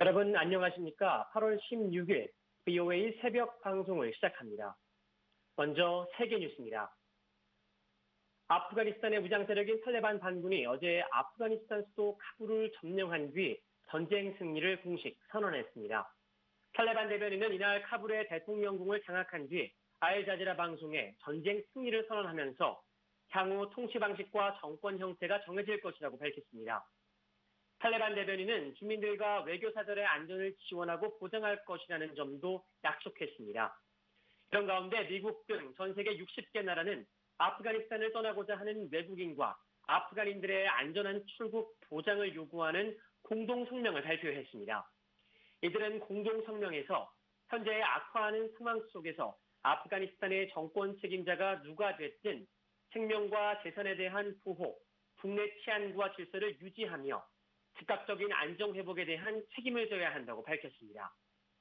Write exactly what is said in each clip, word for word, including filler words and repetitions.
여러분 안녕하십니까? 팔월 십육일 브이오에이 새벽 방송을 시작합니다. 먼저 세계 뉴스입니다. 아프가니스탄의 무장 세력인 탈레반 반군이 어제 아프가니스탄 수도 카불을 점령한 뒤 전쟁 승리를 공식 선언했습니다. 탈레반 대변인은 이날 카불의 대통령궁을 장악한 뒤 알자지라 방송에 전쟁 승리를 선언하면서 향후 통치 방식과 정권 형태가 정해질 것이라고 밝혔습니다. 탈레반 대변인은 주민들과 외교사절의 안전을 지원하고 보장할 것이라는 점도 약속했습니다. 이런 가운데 미국 등 전 세계 육십 개 나라는 아프가니스탄을 떠나고자 하는 외국인과 아프간인들의 안전한 출국 보장을 요구하는 공동성명을 발표했습니다. 이들은 공동성명에서 현재 악화하는 상황 속에서 아프가니스탄의 정권 책임자가 누가 됐든 생명과 재산에 대한 보호, 국내 치안과 질서를 유지하며 즉각적인 안정 회복에 대한 책임을 져야 한다고 밝혔습니다.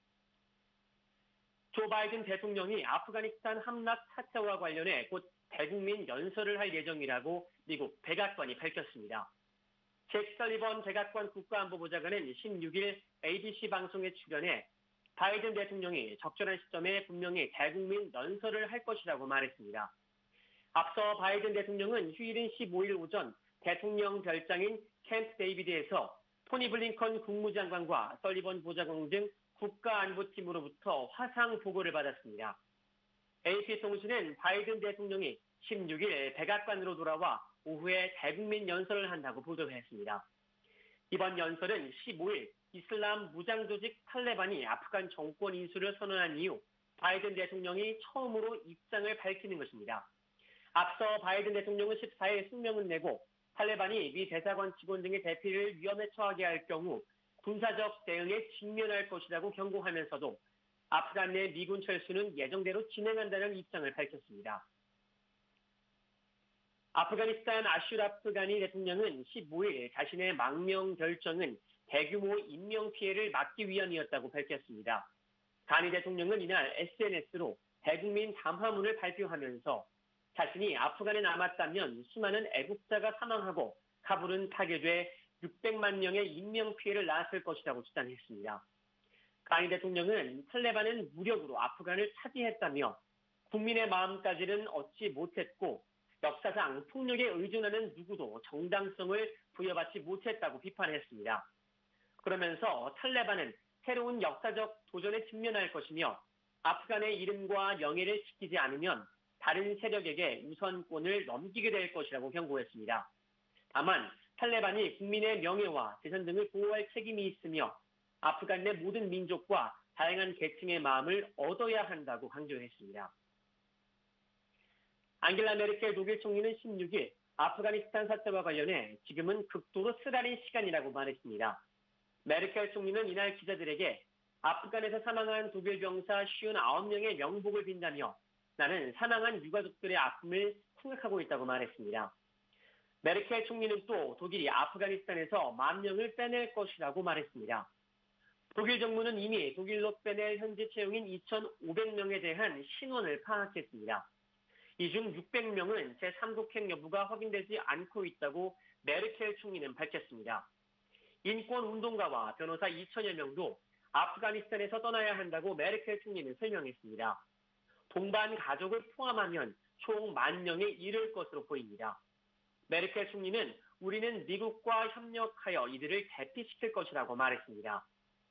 조 바이든 대통령이 아프가니스탄 함락 사태와 관련해 곧 대국민 연설을 할 예정이라고 미국 백악관이 밝혔습니다. 잭 설리번 백악관 국가안보보좌관은 십육일 에이비씨 방송에 출연해 바이든 대통령이 적절한 시점에 분명히 대국민 연설을 할 것이라고 말했습니다. 앞서 바이든 대통령은 휴일인 십오일 오전 대통령 별장인 캠프 데이비드에서 토니 블링컨 국무장관과 설리번 보좌관 등 국가안보팀으로부터 화상 보고를 받았습니다. 에이피통신은 바이든 대통령이 십육일 백악관으로 돌아와 오후에 대국민 연설을 한다고 보도했습니다. 이번 연설은 십오일 이슬람 무장조직 탈레반이 아프간 정권 인수를 선언한 이후 바이든 대통령이 처음으로 입장을 밝히는 것입니다. 앞서 바이든 대통령은 십사일声明을 내고 탈레반이 미 대사관 직원 등의 대피를 위험에 처하게 할 경우 군사적 대응에 직면할 것이라고 경고하면서도 아프간 내 미군 철수는 예정대로 진행한다는 입장을 밝혔습니다. 아프가니스탄 아슈라프 가니 대통령은 십오일 자신의 망명 결정은 대규모 인명피해를 막기 위함이었다고 밝혔습니다. 가니 대통령은 이날 에스엔에스로 대국민 담화문을 발표하면서 자신이 아프간에 남았다면 수많은 애국자가 사망하고 카불은 파괴돼 육백만 명의 인명피해를 낳았을 것이라고 주장했습니다. 가니 대통령은 탈레반은 무력으로 아프간을 차지했다며 국민의 마음까지는 얻지 못했고 역사상 폭력에 의존하는 누구도 정당성을 부여받지 못했다고 비판했습니다. 그러면서 탈레반은 새로운 역사적 도전에 직면할 것이며 아프간의 이름과 명예를 지키지 않으면 다른 세력에게 우선권을 넘기게 될 것이라고 경고했습니다. 다만 탈레반이 국민의 명예와 재산 등을 보호할 책임이 있으며 아프간 내 모든 민족과 다양한 계층의 마음을 얻어야 한다고 강조했습니다. 앙겔라 메르켈 독일 총리는 십육일 아프가니스탄 사태와 관련해 지금은 극도로 쓰라린 시간이라고 말했습니다. 메르켈 총리는 이날 기자들에게 아프간에서 사망한 독일 병사 오십구 명의 명복을 빈다며 나는 사망한 유가족들의 아픔을 생각하고 있다고 말했습니다. 메르켈 총리는 또 독일이 아프가니스탄에서 만 명을 빼낼 것이라고 말했습니다. 독일 정부는 이미 독일로 빼낼 현지 채용인 이천오백 명에 대한 신원을 파악했습니다. 이 중 육백 명은 제삼국행 여부가 확인되지 않고 있다고 메르켈 총리는 밝혔습니다. 인권운동가와 변호사 이천여 명도 아프가니스탄에서 떠나야 한다고 메르켈 총리는 설명했습니다. 동반 가족을 포함하면 총 만 명에 이를 것으로 보입니다. 메르켈 총리는 우리는 미국과 협력하여 이들을 대피시킬 것이라고 말했습니다.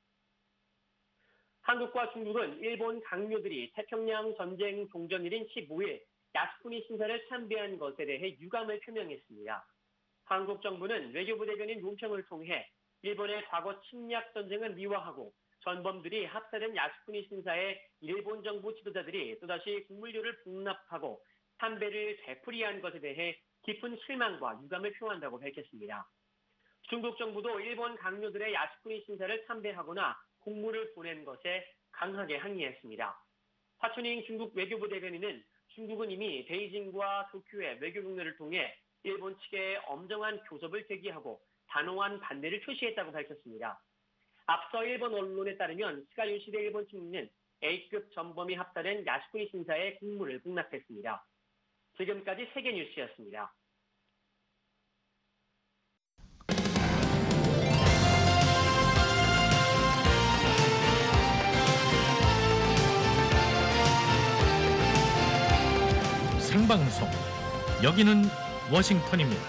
한국과 중국은 일본 강요들이 태평양 전쟁 종전일인 십오일 야스쿠니 신사를 참배한 것에 대해 유감을 표명했습니다. 한국 정부는 외교부 대변인 논평을 통해 일본의 과거 침략 전쟁을 미화하고 전범들이 합사된 야스쿠니 신사에 일본 정부 지도자들이 또다시 국물료를 봉납하고 참배를 되풀이한 것에 대해 깊은 실망과 유감을 표한다고 밝혔습니다. 중국 정부도 일본 강요들의 야스쿠니 신사를 참배하거나 공물을 보낸 것에 강하게 항의했습니다. 화춘잉 중국 외교부 대변인은 중국은 이미 베이징과 도쿄의 외교 경로를 통해 일본 측에 엄정한 교섭을 제기하고 단호한 반대를 표시했다고 밝혔습니다. 앞서 일본 언론에 따르면 스가 요시대 일본 총리는 A급 전범이 합사된 야스쿠니 신사의 공물을 공납했습니다. 지금까지 세계 뉴스였습니다. 생방송. 여기는 워싱턴입니다.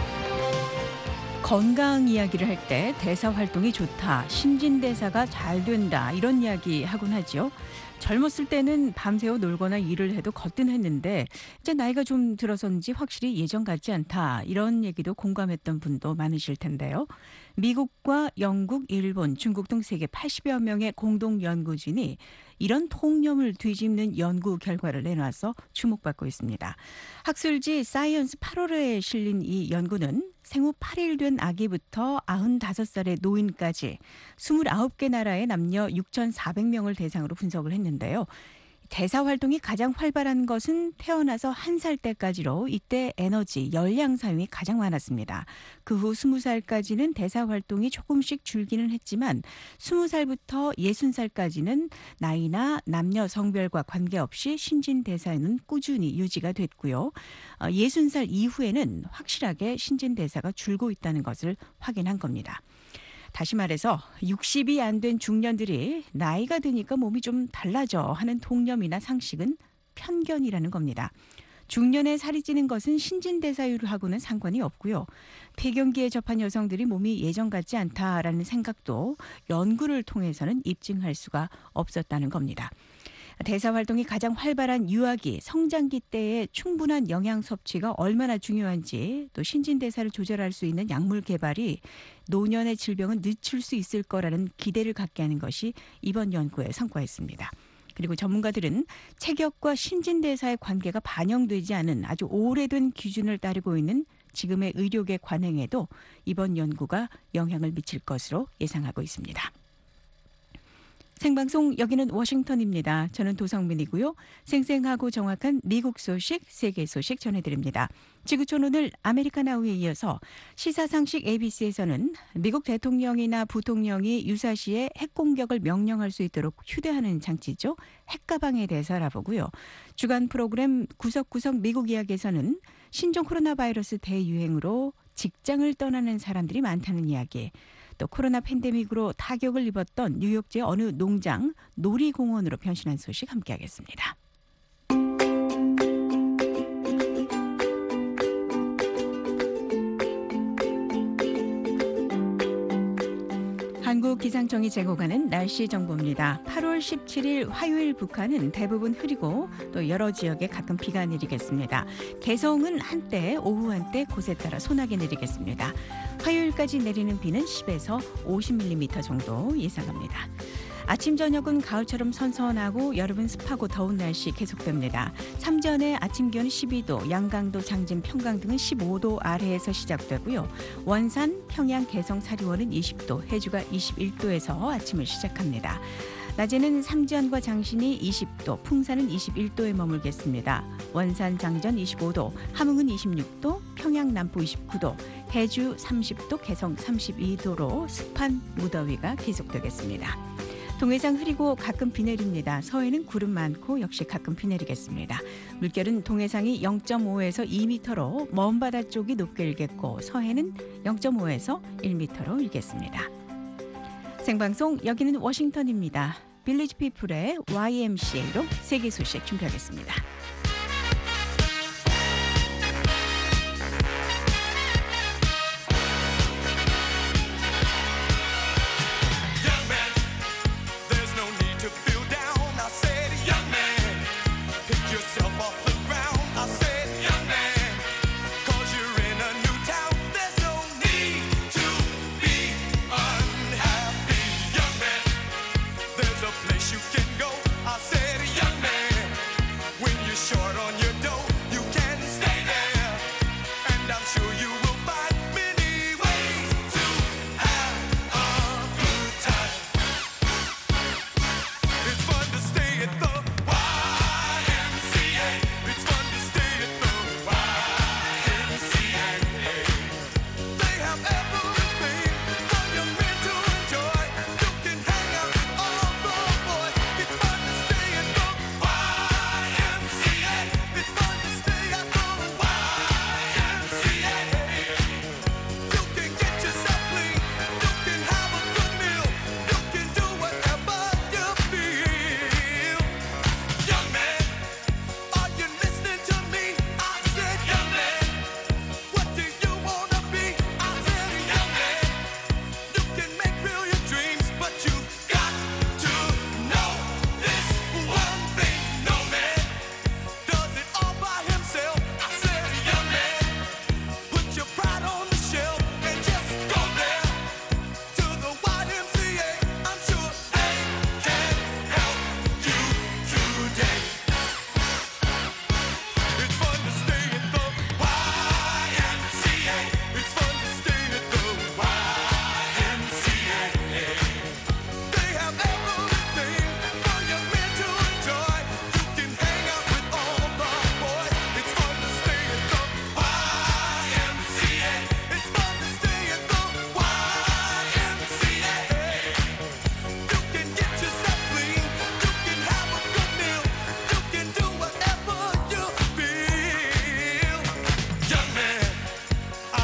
건강 이야기를 할 때 대사 활동이 좋다, 신진대사가 잘 된다 이런 이야기 하곤 하죠. 젊었을 때는 밤새워 놀거나 일을 해도 거뜬했는데 이제 나이가 좀 들어서인지 확실히 예전 같지 않다 이런 얘기도 공감했던 분도 많으실 텐데요. 미국과 영국, 일본, 중국 등 세계 팔십여 명의 공동 연구진이 이런 통념을 뒤집는 연구 결과를 내놔서 주목받고 있습니다. 학술지 사이언스 팔 월에 실린 이 연구는 생후 팔 일 된 아기부터 아흔다섯 살의 노인까지 스물아홉 개 나라의 남녀 육천사백 명을 대상으로 분석을 했는데요. 대사 활동이 가장 활발한 것은 태어나서 한 살 때까지로 이때 에너지, 열량 사용이 가장 많았습니다. 그 후 스무 살까지는 대사 활동이 조금씩 줄기는 했지만 스무 살부터 예순 살까지는 나이나 남녀 성별과 관계없이 신진대사는 꾸준히 유지가 됐고요. 예순 살 이후에는 확실하게 신진대사가 줄고 있다는 것을 확인한 겁니다. 다시 말해서 육십이 안 된 중년들이 나이가 드니까 몸이 좀 달라져 하는 통념이나 상식은 편견이라는 겁니다. 중년에 살이 찌는 것은 신진대사율하고는 상관이 없고요. 폐경기에 접한 여성들이 몸이 예전 같지 않다라는 생각도 연구를 통해서는 입증할 수가 없었다는 겁니다. 대사 활동이 가장 활발한 유아기, 성장기 때의 충분한 영양 섭취가 얼마나 중요한지, 또 신진대사를 조절할 수 있는 약물 개발이 노년의 질병을 늦출 수 있을 거라는 기대를 갖게 하는 것이 이번 연구의 성과였습니다. 그리고 전문가들은 체격과 신진대사의 관계가 반영되지 않은 아주 오래된 기준을 따르고 있는 지금의 의료계 관행에도 이번 연구가 영향을 미칠 것으로 예상하고 있습니다. 생방송 여기는 워싱턴입니다. 저는 도성민이고요. 생생하고 정확한 미국 소식, 세계 소식 전해드립니다. 지구촌 오늘 아메리칸 하우에 이어서 시사상식 에이비씨에서는 미국 대통령이나 부통령이 유사시에 핵공격을 명령할 수 있도록 휴대하는 장치죠. 핵가방에 대해서 알아보고요. 주간 프로그램 구석구석 미국 이야기에서는 신종 코로나 바이러스 대유행으로 직장을 떠나는 사람들이 많다는 이야기, 또 코로나 팬데믹으로 타격을 입었던 뉴욕주의 어느 농장, 놀이공원으로 변신한 소식 함께하겠습니다. 한국기상청이 제공하는 날씨 정보입니다. 팔월 십칠일 화요일 북한은 대부분 흐리고 또 여러 지역에 가끔 비가 내리겠습니다. 개성은 한때, 오후 한때 곳에 따라 소나기 내리겠습니다. 화요일까지 내리는 비는 십에서 오십 밀리미터 정도 예상합니다. 아침 저녁은 가을처럼 선선하고 여름은 습하고 더운 날씨 계속됩니다. 삼전의 아침 기온은 십이 도, 양강도, 장진, 평강 등은 십오 도 아래에서 시작되고요. 원산, 평양, 개성, 사리원은 이십 도, 해주가 이십일 도에서 아침을 시작합니다. 낮에는 삼전과 장신이 이십 도, 풍산은 이십일 도에 머물겠습니다. 원산, 장전 이십오 도, 함흥은 이십육 도, 평양, 남부 이십구 도, 해주 삼십 도, 개성 삼십이 도로 습한 무더위가 계속되겠습니다. 동해상 흐리고 가끔 비 내립니다. 서해는 구름 많고 역시 가끔 비 내리겠습니다. 물결은 동해상이 영 점 오에서 이 미터로 먼 바다 쪽이 높게 일겠고 서해는 영 점 오에서 일 미터로 일겠습니다. 생방송 여기는 워싱턴입니다. 빌리지 피플의 와이엠씨에이로 세계 소식 준비하겠습니다. Place you can go. I said, young man, when you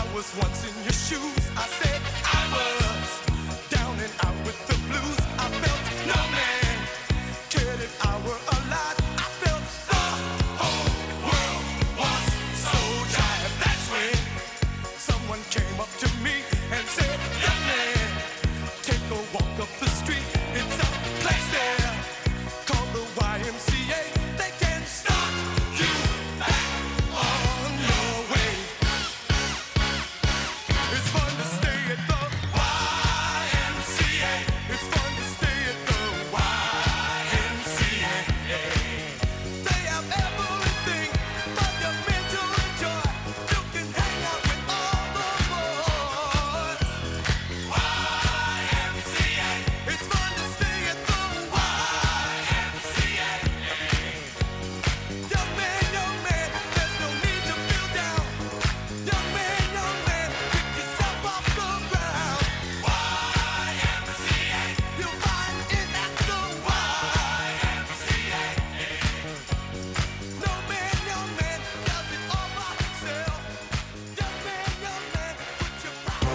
was once in your shoes. I said I was down and out with the blues. I felt no man cared if I were alive. I felt the whole world was so jive. That's when someone came up to me and said, young man, take a walk up the street. It's a place there called the Y M C A. They can start you back on your way. It's fun to stay at the Y M C A. It's fun to stay at the Y M C A. They have everything for your men to enjoy. You can hang out with all the boys. Y M C A. It's fun to stay at the Y M C A. Young man, young man, there's no need to feel down. Young man, young man, pick yourself off the ground. Y M C A. You'll find it at the Y M C A. No man, young man, does it all by himself. Young man, young man, put your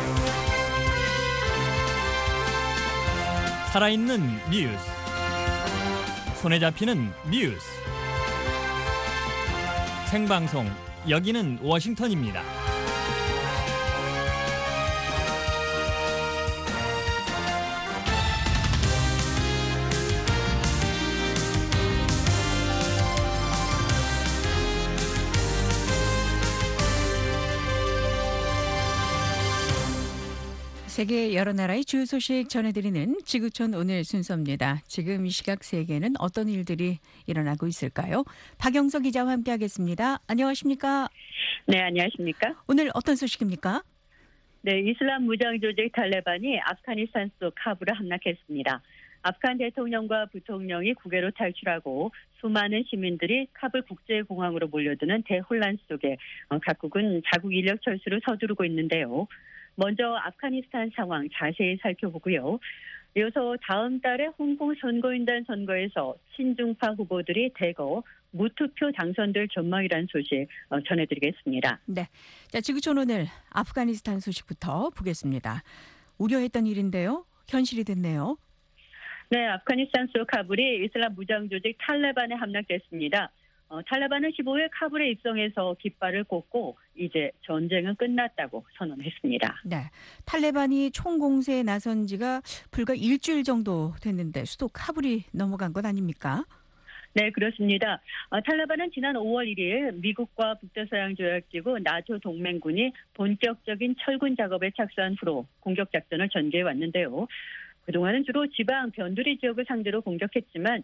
살아있는 뉴스. 손에 잡히는 뉴스. 생방송 여기는 워싱턴입니다. 세계 여러 나라의 주요 소식 전해드리는 지구촌 오늘 순서입니다. 지금 이 시각 세계는 어떤 일들이 일어나고 있을까요? 박영석 기자와 함께하겠습니다. 안녕하십니까? 네, 안녕하십니까? 오늘 어떤 소식입니까? 네, 이슬람 무장 조직 탈레반이 아프가니스탄 수도 카불에 함락했습니다. 아프간 대통령과 부통령이 국외로 탈출하고 수많은 시민들이 카불 국제공항으로 몰려드는 대혼란 속에 각국은 자국 인력 철수를 서두르고 있는데요. 먼저 아프가니스탄 상황 자세히 살펴보고요. 이어서 다음 달에 홍콩 선거인단 선거에서 친중파 후보들이 대거 무투표 당선될 전망이라는 소식 전해드리겠습니다. 네, 자 지구촌 오늘 아프가니스탄 소식부터 보겠습니다. 우려했던 일인데요. 현실이 됐네요. 네, 아프가니스탄 수도 카불이 이슬람 무장 조직 탈레반에 함락됐습니다. 어, 탈레반은 십오 일 카불에 입성해서 깃발을 꽂고 이제 전쟁은 끝났다고 선언했습니다. 네, 탈레반이 총공세에 나선 지가 불과 일주일 정도 됐는데 수도 카불이 넘어간 것 아닙니까? 네, 그렇습니다. 어, 탈레반은 지난 오월 일일 미국과 북대서양조약기구 나토 동맹군이 본격적인 철군 작업에 착수한 후로 공격 작전을 전개해 왔는데요. 그동안은 주로 지방 변두리 지역을 상대로 공격했지만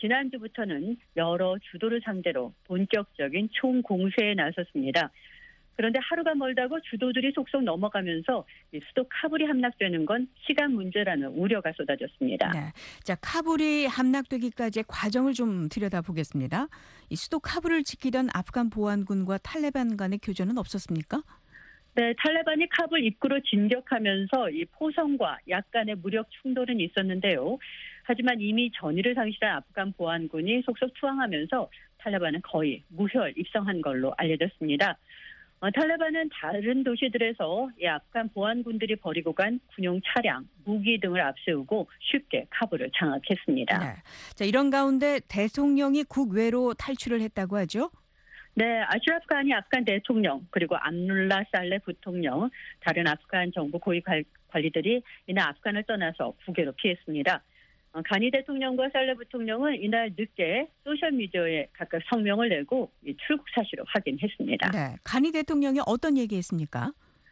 지난주부터는 여러 주도를 상대로 본격적인 총공세에 나섰습니다. 그런데 하루가 멀다고 주도들이 속속 넘어가면서 수도 카불이 함락되는 건 시간 문제라는 우려가 쏟아졌습니다. 네, 자 카불이 함락되기까지의 과정을 좀 들여다보겠습니다. 이 수도 카불을 지키던 아프간 보안군과 탈레반 간의 교전은 없었습니까? 네, 탈레반이 카불 입구로 진격하면서 이 포성과 약간의 무력 충돌은 있었는데요. 하지만 이미 전의를 상실한 아프간 보안군이 속속 투항하면서 탈레반은 거의 무혈 입성한 걸로 알려졌습니다. 어, 탈레반은 다른 도시들에서 이 아프간 보안군들이 버리고 간 군용 차량, 무기 등을 앞세우고 쉽게 카불을 장악했습니다. 네, 자 이런 가운데 대통령이 국외로 탈출을 했다고 하죠? 네, 아슈라프 가니 아프간 대통령 그리고 암룰라 살레 부통령, 다른 아프간 정부 고위 관리들이 이날 아프간을 떠나서 국외로 피했습니다. 가니 대통령과 살레 부통령은 이날 늦게 소셜미디어에 각각 성명을 내고 출국 사실을 확인했습니다. 네, 가니 대통령이 어떤 얘기했습니까?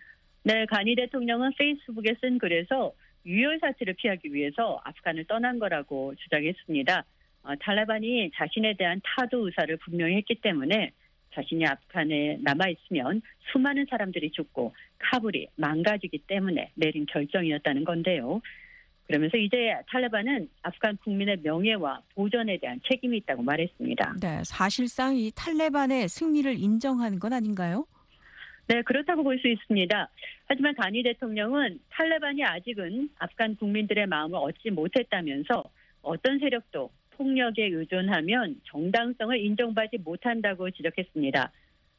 네, 가니 대통령은 페이스북에 쓴 글에서 유혈 사태를 피하기 위해서 아프간을 떠난 거라고 주장했습니다. 어, 탈레반이 자신에 대한 타도 의사를 분명히 했기 때문에 자신이 아프간에 남아있으면 수많은 사람들이 죽고 카불이 망가지기 때문에 내린 결정이었다는 건데요. 그러면서 이제 탈레반은 아프간 국민의 명예와 보전에 대한 책임이 있다고 말했습니다. 네, 사실상 이 탈레반의 승리를 인정하는 건 아닌가요? 네, 그렇다고 볼 수 있습니다. 하지만 가니 대통령은 탈레반이 아직은 아프간 국민들의 마음을 얻지 못했다면서 어떤 세력도 폭력에 의존하면 정당성을 인정받지 못한다고 지적했습니다.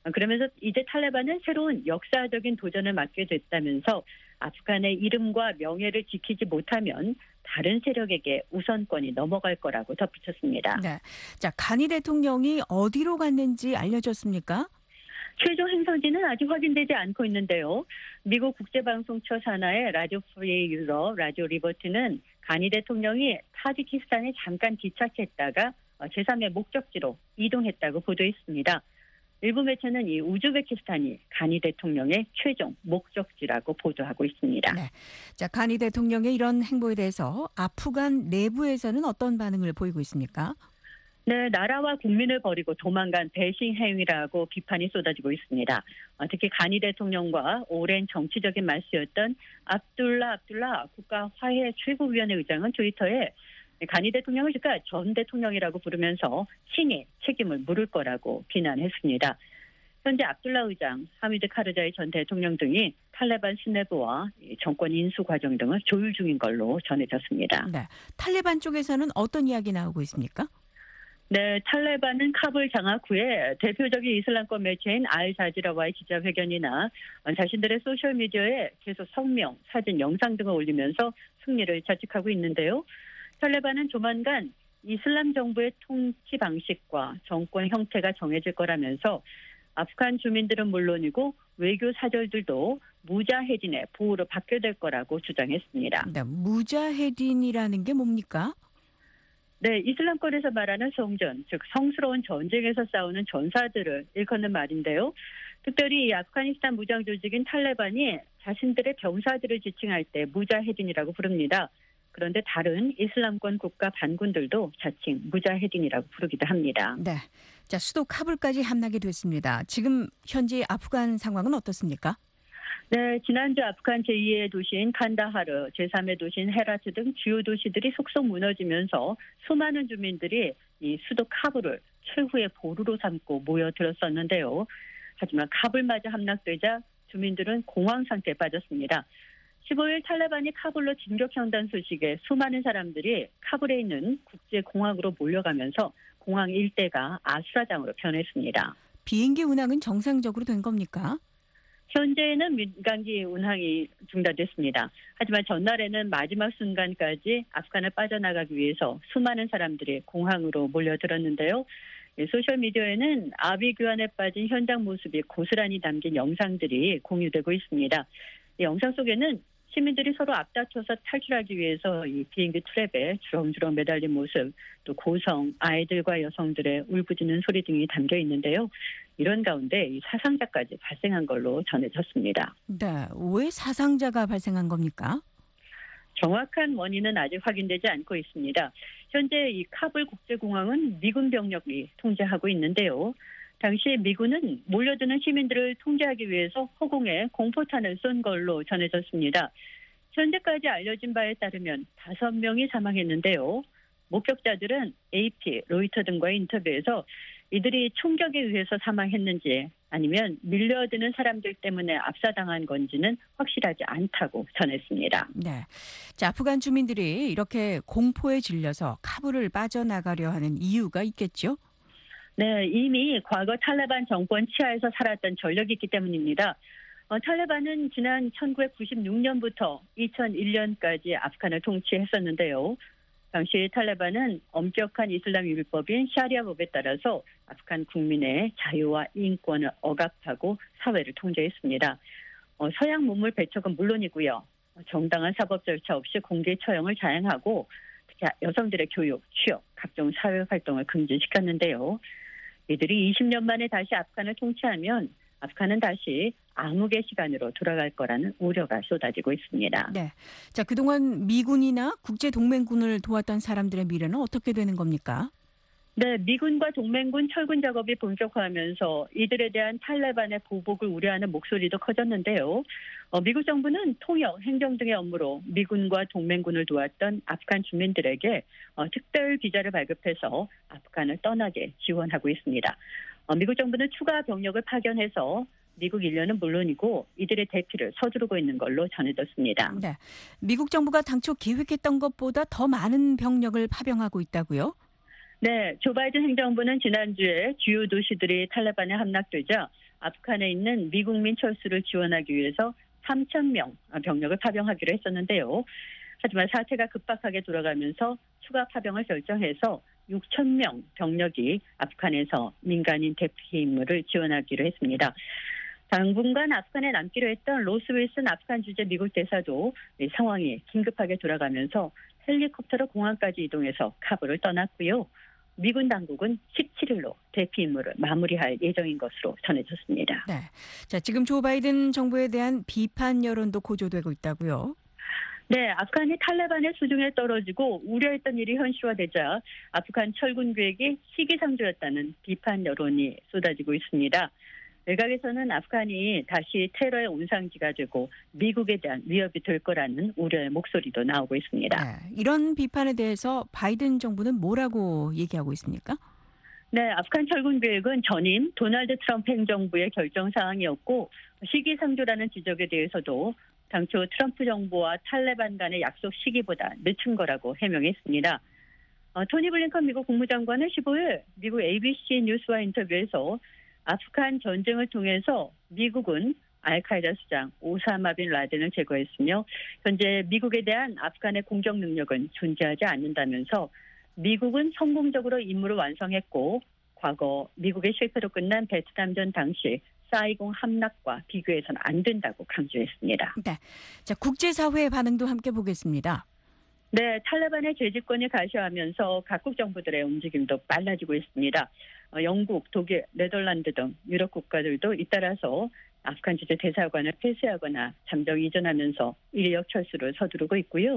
그러면서 이제 탈레반은 새로운 역사적인 도전을 맞게 됐다면서 아프간의 이름과 명예를 지키지 못하면 다른 세력에게 우선권이 넘어갈 거라고 덧붙였습니다. 네. 자, 가니 대통령이 어디로 갔는지 알려졌습니까? 최종 행선지는 아직 확인되지 않고 있는데요. 미국 국제방송처 산하의 라디오 프리 유럽, 라디오 리버트는 가니 대통령이 타지키스탄에 잠깐 기착했다가 제삼의 목적지로 이동했다고 보도했습니다. 일부 매체는 이 우즈베키스탄이 가니 대통령의 최종 목적지라고 보도하고 있습니다. 네. 자, 가니 대통령의 이런 행보에 대해서 아프간 내부에서는 어떤 반응을 보이고 있습니까? 네, 나라와 국민을 버리고 도망간 배신 행위라고 비판이 쏟아지고 있습니다. 특히 가니 대통령과 오랜 정치적인 말수였던 압둘라 압둘라 국가화해 최고위원회 의장은 트위터에 가니 대통령을 그러니까 전 대통령이라고 부르면서 친히 책임을 물을 거라고 비난했습니다. 현재 압둘라 의장, 하미드 카르자이 전 대통령 등이 탈레반 수뇌부와 정권 인수 과정 등을 조율 중인 걸로 전해졌습니다. 네. 탈레반 쪽에서는 어떤 이야기 나오고 있습니까? 네, 탈레반은 카불 장악 후에 대표적인 이슬람권 매체인 알자지라와의 기자회견이나 자신들의 소셜미디어에 계속 성명, 사진, 영상 등을 올리면서 승리를 자책하고 있는데요. 탈레반은 조만간 이슬람 정부의 통치 방식과 정권 형태가 정해질 거라면서 아프간 주민들은 물론이고 외교 사절들도 무자헤딘의 보호로 받게 될 거라고 주장했습니다. 네, 무자헤딘이라는 게 뭡니까? 네, 이슬람권에서 말하는 성전, 즉 성스러운 전쟁에서 싸우는 전사들을 일컫는 말인데요. 특별히 이 아프가니스탄 무장 조직인 탈레반이 자신들의 병사들을 지칭할 때 무자헤딘이라고 부릅니다. 그런데 다른 이슬람권 국가 반군들도 자칭 무자헤딘이라고 부르기도 합니다. 네. 자, 수도 카불까지 함락이 됐습니다. 지금 현재 아프간 상황은 어떻습니까? 네, 지난주 아프간 제이의 도시인 칸다하르, 제삼의 도시인 헤라트 등 주요 도시들이 속속 무너지면서 수많은 주민들이 이 수도 카불을 최후의 보루로 삼고 모여들었었는데요. 하지만 카불마저 함락되자 주민들은 공황 상태에 빠졌습니다. 십오일 탈레반이 카불로 진격한다는 소식에 수많은 사람들이 카불에 있는 국제공항으로 몰려가면서 공항 일대가 아수라장으로 변했습니다. 비행기 운항은 정상적으로 된 겁니까? 현재는 민간기 운항이 중단됐습니다. 하지만 전날에는 마지막 순간까지 아프간을 빠져나가기 위해서 수많은 사람들이 공항으로 몰려들었는데요. 소셜미디어에는 아비 교환에 빠진 현장 모습이 고스란히 담긴 영상들이 공유되고 있습니다. 이 영상 속에는 시민들이 서로 앞다퉈서 탈출하기 위해서 이 비행기 트랩에 주렁주렁 매달린 모습, 또 고성, 아이들과 여성들의 울부짖는 소리 등이 담겨 있는데요. 이런 가운데 이 사상자까지 발생한 걸로 전해졌습니다. 네, 왜 사상자가 발생한 겁니까? 정확한 원인은 아직 확인되지 않고 있습니다. 현재 이 카불 국제공항은 미군 병력이 통제하고 있는데요. 당시 미군은 몰려드는 시민들을 통제하기 위해서 허공에 공포탄을 쏜 걸로 전해졌습니다. 현재까지 알려진 바에 따르면 다섯 명이 사망했는데요. 목격자들은 에이피, 로이터 등과의 인터뷰에서 이들이 총격에 의해서 사망했는지 아니면 밀려드는 사람들 때문에 압사당한 건지는 확실하지 않다고 전했습니다. 네. 자, 아프간 주민들이 이렇게 공포에 질려서 카불을 빠져나가려 하는 이유가 있겠죠? 네, 이미 과거 탈레반 정권 치하에서 살았던 전력이 있기 때문입니다. 어, 탈레반은 지난 천구백구십육 년부터 이천일 년까지 아프간을 통치했었는데요. 당시 탈레반은 엄격한 이슬람 율법인 샤리아법에 따라서 아프간 국민의 자유와 인권을 억압하고 사회를 통제했습니다. 어, 서양 문물 배척은 물론이고요. 정당한 사법 절차 없이 공개 처형을 자행하고 특히 여성들의 교육, 취업, 각종 사회 활동을 금지시켰는데요. 이들이 이십 년 만에 다시 아프간을 통치하면 아프간은 다시 암흑의 시간으로 돌아갈 거라는 우려가 쏟아지고 있습니다. 네. 자, 그동안 미군이나 국제 동맹군을 도왔던 사람들의 미래는 어떻게 되는 겁니까? 네, 미군과 동맹군 철군 작업이 본격화하면서 이들에 대한 탈레반의 보복을 우려하는 목소리도 커졌는데요. 어, 미국 정부는 통역, 행정 등의 업무로 미군과 동맹군을 도왔던 아프간 주민들에게 어, 특별 비자를 발급해서 아프간을 떠나게 지원하고 있습니다. 어, 미국 정부는 추가 병력을 파견해서 미국 인력은 물론이고 이들의 대피를 서두르고 있는 걸로 전해졌습니다. 네. 미국 정부가 당초 계획했던 것보다 더 많은 병력을 파병하고 있다고요? 네, 조 바이든 행정부는 지난주에 주요 도시들이 탈레반에 함락되자 아프간에 있는 미국민 철수를 지원하기 위해서 삼천 명 병력을 파병하기로 했었는데요. 하지만 사태가 급박하게 돌아가면서 추가 파병을 결정해서 육천 명 병력이 아프간에서 민간인 대피 임무를 지원하기로 했습니다. 당분간 아프간에 남기로 했던 로스 윌슨 아프간 주재 미국 대사도 상황이 긴급하게 돌아가면서 헬리콥터로 공항까지 이동해서 카불을 떠났고요. 미군 당국은 십칠 일로 대피 임무를 마무리할 예정인 것으로 전해졌습니다. 네. 자, 지금 조 바이든 정부에 대한 비판 여론도 고조되고 있다고요. 네, 아프간이 탈레반의 수중에 떨어지고 우려했던 일이 현실화되자 아프간 철군 계획이 시기상조였다는 비판 여론이 쏟아지고 있습니다. 외곽에서는 아프간이 다시 테러의 온상지가 되고 미국에 대한 위협이 될 거라는 우려의 목소리도 나오고 있습니다. 네, 이런 비판에 대해서 바이든 정부는 뭐라고 얘기하고 있습니까? 네, 아프간 철군 계획은 전임 도널드 트럼프 행정부의 결정 사항이었고 시기상조라는 지적에 대해서도 당초 트럼프 정부와 탈레반 간의 약속 시기보다 늦춘 거라고 해명했습니다. 어, 토니 블링컨 미국 국무장관은 십오 일 미국 에이비씨 뉴스와 인터뷰에서 아프간 전쟁을 통해서 미국은 알카이다 수장 오사마 빈 라덴을 제거했으며 현재 미국에 대한 아프간의 공격 능력은 존재하지 않는다면서 미국은 성공적으로 임무를 완성했고 과거 미국의 실패로 끝난 베트남전 당시 사이공 함락과 비교해서는 안 된다고 강조했습니다. 네, 자, 국제사회의 반응도 함께 보겠습니다. 네, 탈레반의 재집권이 가시하면서 각국 정부들의 움직임도 빨라지고 있습니다. 어, 영국, 독일, 네덜란드 등 유럽 국가들도 잇따라서 아프간 주재 대사관을 폐쇄하거나 잠정 이전하면서 인력 철수를 서두르고 있고요.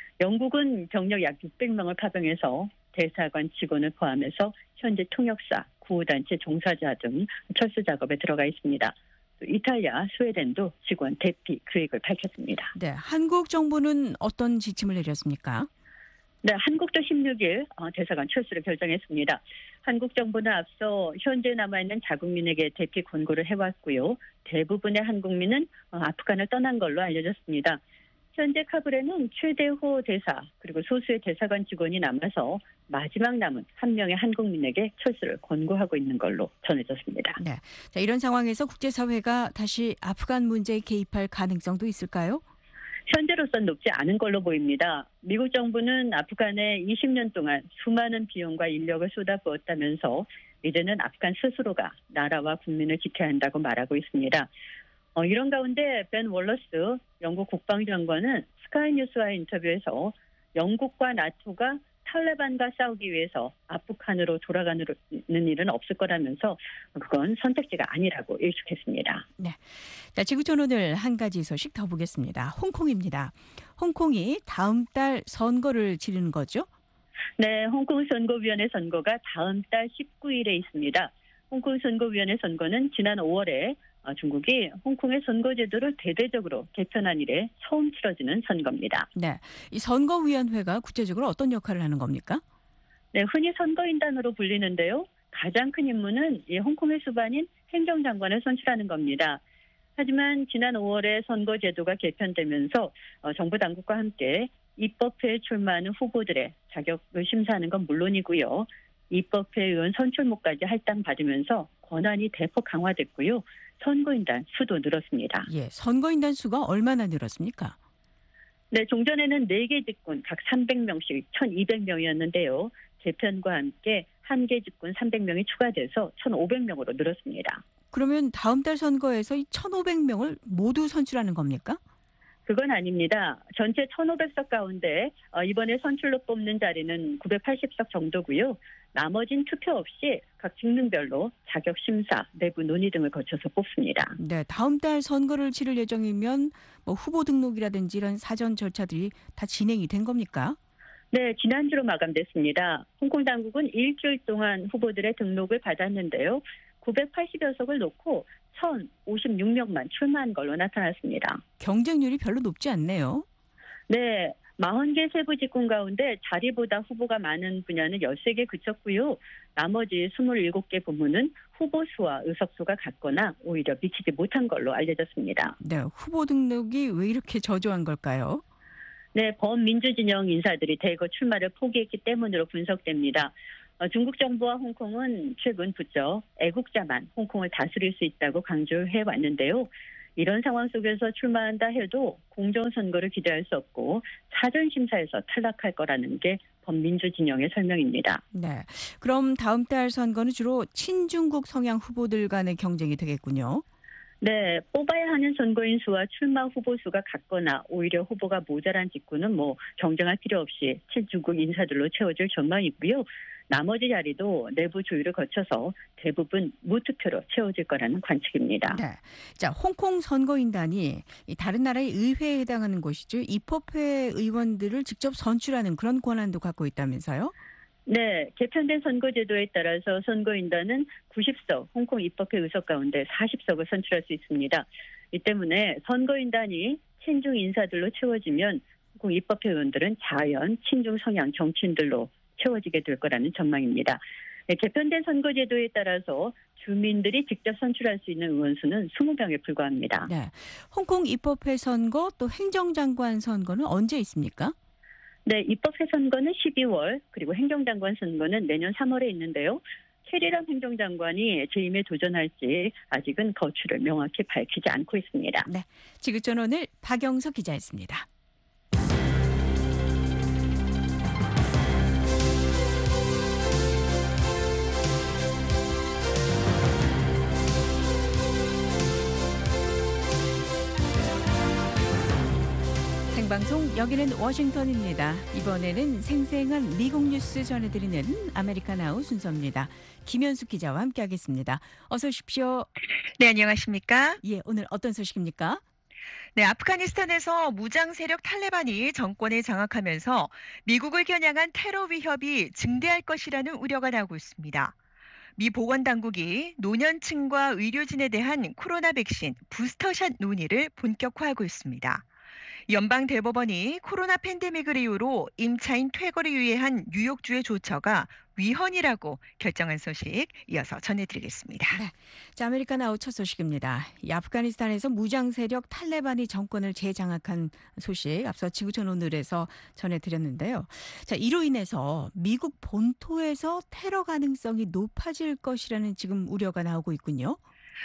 영국은 병력 약 육백 명을 파병해서 대사관 직원을 포함해서 현지 통역사, 구호단체 종사자 등 철수 작업에 들어가 있습니다. 또 이탈리아, 스웨덴도 직원 대피 계획을 밝혔습니다. 네, 한국 정부는 어떤 지침을 내렸습니까? 네, 한국도 십육 일 대사관 철수를 결정했습니다. 한국 정부는 앞서 현재 남아있는 자국민에게 대피 권고를 해왔고요. 대부분의 한국민은 아프간을 떠난 걸로 알려졌습니다. 현재 카불에는 최대호 대사 그리고 소수의 대사관 직원이 남아서 마지막 남은 한 명의 한국민에게 철수를 권고하고 있는 걸로 전해졌습니다. 네, 자, 이런 상황에서 국제사회가 다시 아프간 문제에 개입할 가능성도 있을까요? 현재로선 높지 않은 걸로 보입니다. 미국 정부는 아프간에 이십 년 동안 수많은 비용과 인력을 쏟아부었다면서 이제는 아프간 스스로가 나라와 국민을 지켜야 한다고 말하고 있습니다. 어, 이런 가운데 벤 월러스 영국 국방장관은 스카이뉴스와의 인터뷰에서 영국과 나토가 탈레반과 싸우기 위해서 아프간으로 돌아가는 일은 없을 거라면서 그건 선택지가 아니라고 일축했습니다. 네, 자, 지구촌 오늘 한 가지 소식 더 보겠습니다. 홍콩입니다. 홍콩이 다음 달 선거를 치르는 거죠? 네, 홍콩 선거위원회 선거가 다음 달 십구 일에 있습니다. 홍콩 선거위원회 선거는 지난 오월에 중국이 홍콩의 선거제도를 대대적으로 개편한 이래 처음 치러지는 선거입니다. 네, 이 선거위원회가 구체적으로 어떤 역할을 하는 겁니까? 네, 흔히 선거인단으로 불리는데요. 가장 큰 임무는 이 홍콩의 수반인 행정장관을 선출하는 겁니다. 하지만 지난 오월에 선거제도가 개편되면서 정부 당국과 함께 입법회에 출마하는 후보들의 자격을 심사하는 건 물론이고요. 입법회 의원 선출목까지 할당받으면서 권한이 대폭 강화됐고요. 선거인단 수도 늘었습니다. 예, 선거인단 수가 얼마나 늘었습니까? 네, 종전에는 네 개 직군 각 삼백 명씩 천이백 명이었는데요. 개편과 함께 한 개 직군 삼백 명이 추가돼서 천오백 명으로 늘었습니다. 그러면 다음 달 선거에서 이 천오백 명을 모두 선출하는 겁니까? 그건 아닙니다. 전체 천오백 석 가운데 이번에 선출로 뽑는 자리는 구백팔십 석 정도고요. 나머진 투표 없이 각 직능별로 자격 심사, 내부 논의 등을 거쳐서 뽑습니다. 네, 다음 달 선거를 치를 예정이면 뭐 후보 등록이라든지 이런 사전 절차들이 다 진행이 된 겁니까? 네, 지난주로 마감됐습니다. 홍콩 당국은 일주일 동안 후보들의 등록을 받았는데요. 구백팔십여 석을 놓고 천오십육 명만 출마한 걸로 나타났습니다. 경쟁률이 별로 높지 않네요. 네, 사십 개 세부 직군 가운데 자리보다 후보가 많은 분야는 열세 개 그쳤고요. 나머지 이십칠 개 부문은 후보 수와 의석수가 같거나 오히려 미치지 못한 걸로 알려졌습니다. 네, 후보 등록이 왜 이렇게 저조한 걸까요? 네, 범민주진영 인사들이 대거 출마를 포기했기 때문으로 분석됩니다. 어, 중국 정부와 홍콩은 최근 부쩍 애국자만 홍콩을 다스릴 수 있다고 강조해 왔는데요. 이런 상황 속에서 출마한다 해도 공정선거를 기대할 수 없고 사전심사에서 탈락할 거라는 게 범민주 진영의 설명입니다. 네. 그럼 다음 달 선거는 주로 친중국 성향 후보들 간의 경쟁이 되겠군요. 네, 뽑아야 하는 선거인 수와 출마 후보 수가 같거나 오히려 후보가 모자란 직구는 뭐 경쟁할 필요 없이 친중국 인사들로 채워질 전망이고요. 나머지 자리도 내부 조율을 거쳐서 대부분 무투표로 채워질 거라는 관측입니다. 네. 자, 홍콩 선거인단이 이 다른 나라의 의회에 해당하는 곳이죠. 입법회 의원들을 직접 선출하는 그런 권한도 갖고 있다면서요? 네, 개편된 선거제도에 따라서 선거인단은 구십 석 홍콩 입법회 의석 가운데 사십 석을 선출할 수 있습니다. 이 때문에 선거인단이 친중 인사들로 채워지면 홍콩 입법회 의원들은 자연 친중 성향 정치인들로 채워지게 될 거라는 전망입니다. 네, 개편된 선거제도에 따라서 주민들이 직접 선출할 수 있는 의원 수는 이십 명에 불과합니다. 네. 홍콩 입법회 선거 또 행정장관 선거는 언제 있습니까? 네, 입법회 선거는 십이월 그리고 행정장관 선거는 내년 삼월에 있는데요. 캐리람 행정장관이 재임에 도전할지 아직은 거취를 명확히 밝히지 않고 있습니다. 네. 지구촌 오늘 박영석 기자였습니다. 생방송 여기는 워싱턴입니다. 이번에는 생생한 미국 뉴스 전해드리는 아메리카나우 순서입니다. 김현숙 기자와 함께하겠습니다. 어서 오십시오. 네, 안녕하십니까? 예, 오늘 어떤 소식입니까? 네, 아프가니스탄에서 무장 세력 탈레반이 정권을 장악하면서 미국을 겨냥한 테러 위협이 증대할 것이라는 우려가 나오고 있습니다. 미 보건당국이 노년층과 의료진에 대한 코로나 백신 부스터샷 논의를 본격화하고 있습니다. 연방대법원이 코로나 팬데믹을 이유로 임차인 퇴거를 유예한 뉴욕주의 조처가 위헌이라고 결정한 소식 이어서 전해드리겠습니다. 네, 자, 아메리카나우 첫 소식입니다. 이 아프가니스탄에서 무장 세력 탈레반이 정권을 재장악한 소식 앞서 지구촌 오늘에서 전해드렸는데요. 자, 이로 인해서 미국 본토에서 테러 가능성이 높아질 것이라는 지금 우려가 나오고 있군요.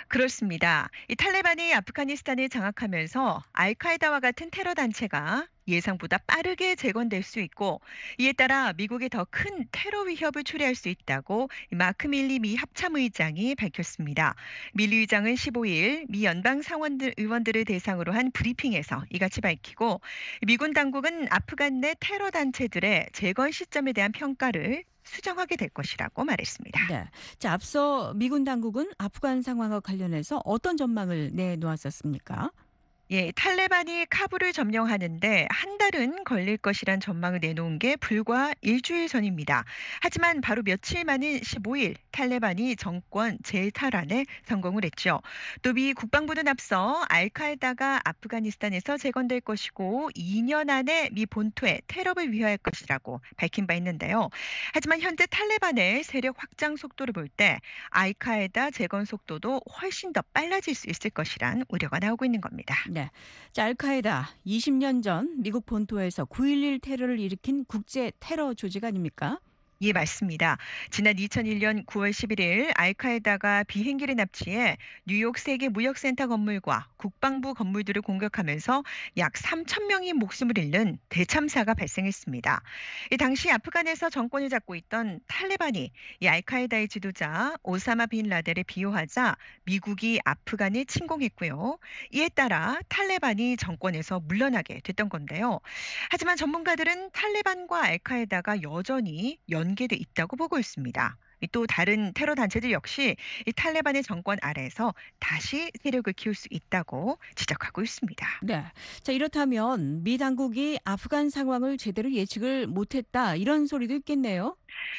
그렇습니다. 이 탈레반이 아프가니스탄을 장악하면서 알카에다와 같은 테러 단체가 예상보다 빠르게 재건될 수 있고 이에 따라 미국에 더 큰 테러 위협을 초래할 수 있다고 마크 밀리 미 합참의장이 밝혔습니다. 밀리 의장은 십오일 미 연방 상원들 의원들을 대상으로 한 브리핑에서 이같이 밝히고 미군 당국은 아프간 내 테러 단체들의 재건 시점에 대한 평가를 수정하게 될 것이라고 말했습니다. 네. 자, 앞서 미군 당국은 아프간 상황과 관련해서 어떤 전망을 내놓았었습니까? 예, 탈레반이 카불을 점령하는데 한 달은 걸릴 것이란 전망을 내놓은 게 불과 일주일 전입니다. 하지만 바로 며칠 만인 십오일 탈레반이 정권 재탈환에 성공을 했죠. 또 미 국방부는 앞서 알카에다가 아프가니스탄에서 재건될 것이고 이 년 안에 미 본토에 테러를 위할 것이라고 밝힌 바 있는데요. 하지만 현재 탈레반의 세력 확장 속도를 볼 때 알카에다 재건 속도도 훨씬 더 빨라질 수 있을 것이란 우려가 나오고 있는 겁니다. 네. 자, 알카에다 이십 년 전 미국 본토에서 구일일 테러를 일으킨 국제 테러 조직 아닙니까? 예, 맞습니다. 지난 이천일년 구월 십일일 알카에다가 비행기를 납치해 뉴욕 세계 무역센터 건물과 국방부 건물들을 공격하면서 약 삼천 명이 목숨을 잃는 대참사가 발생했습니다. 이 당시 아프간에서 정권을 잡고 있던 탈레반이 이 알카에다의 지도자 오사마 빈 라덴을 비호하자 미국이 아프간을 침공했고요. 이에 따라 탈레반이 정권에서 물러나게 됐던 건데요. 하지만 전문가들은 탈레반과 알카에다가 여전히 연 연계돼 있다고 보고 있습니다. 또 다른 테러 단체들 역시 이 탈레반의 정권 아래에서 다시 세력을 키울 수 있다고 지적하고 있습니다. 네. 자, 이렇다면 미 당국이 아프간 상황을 제대로 예측을 못했다 이런 소리도 있겠네요.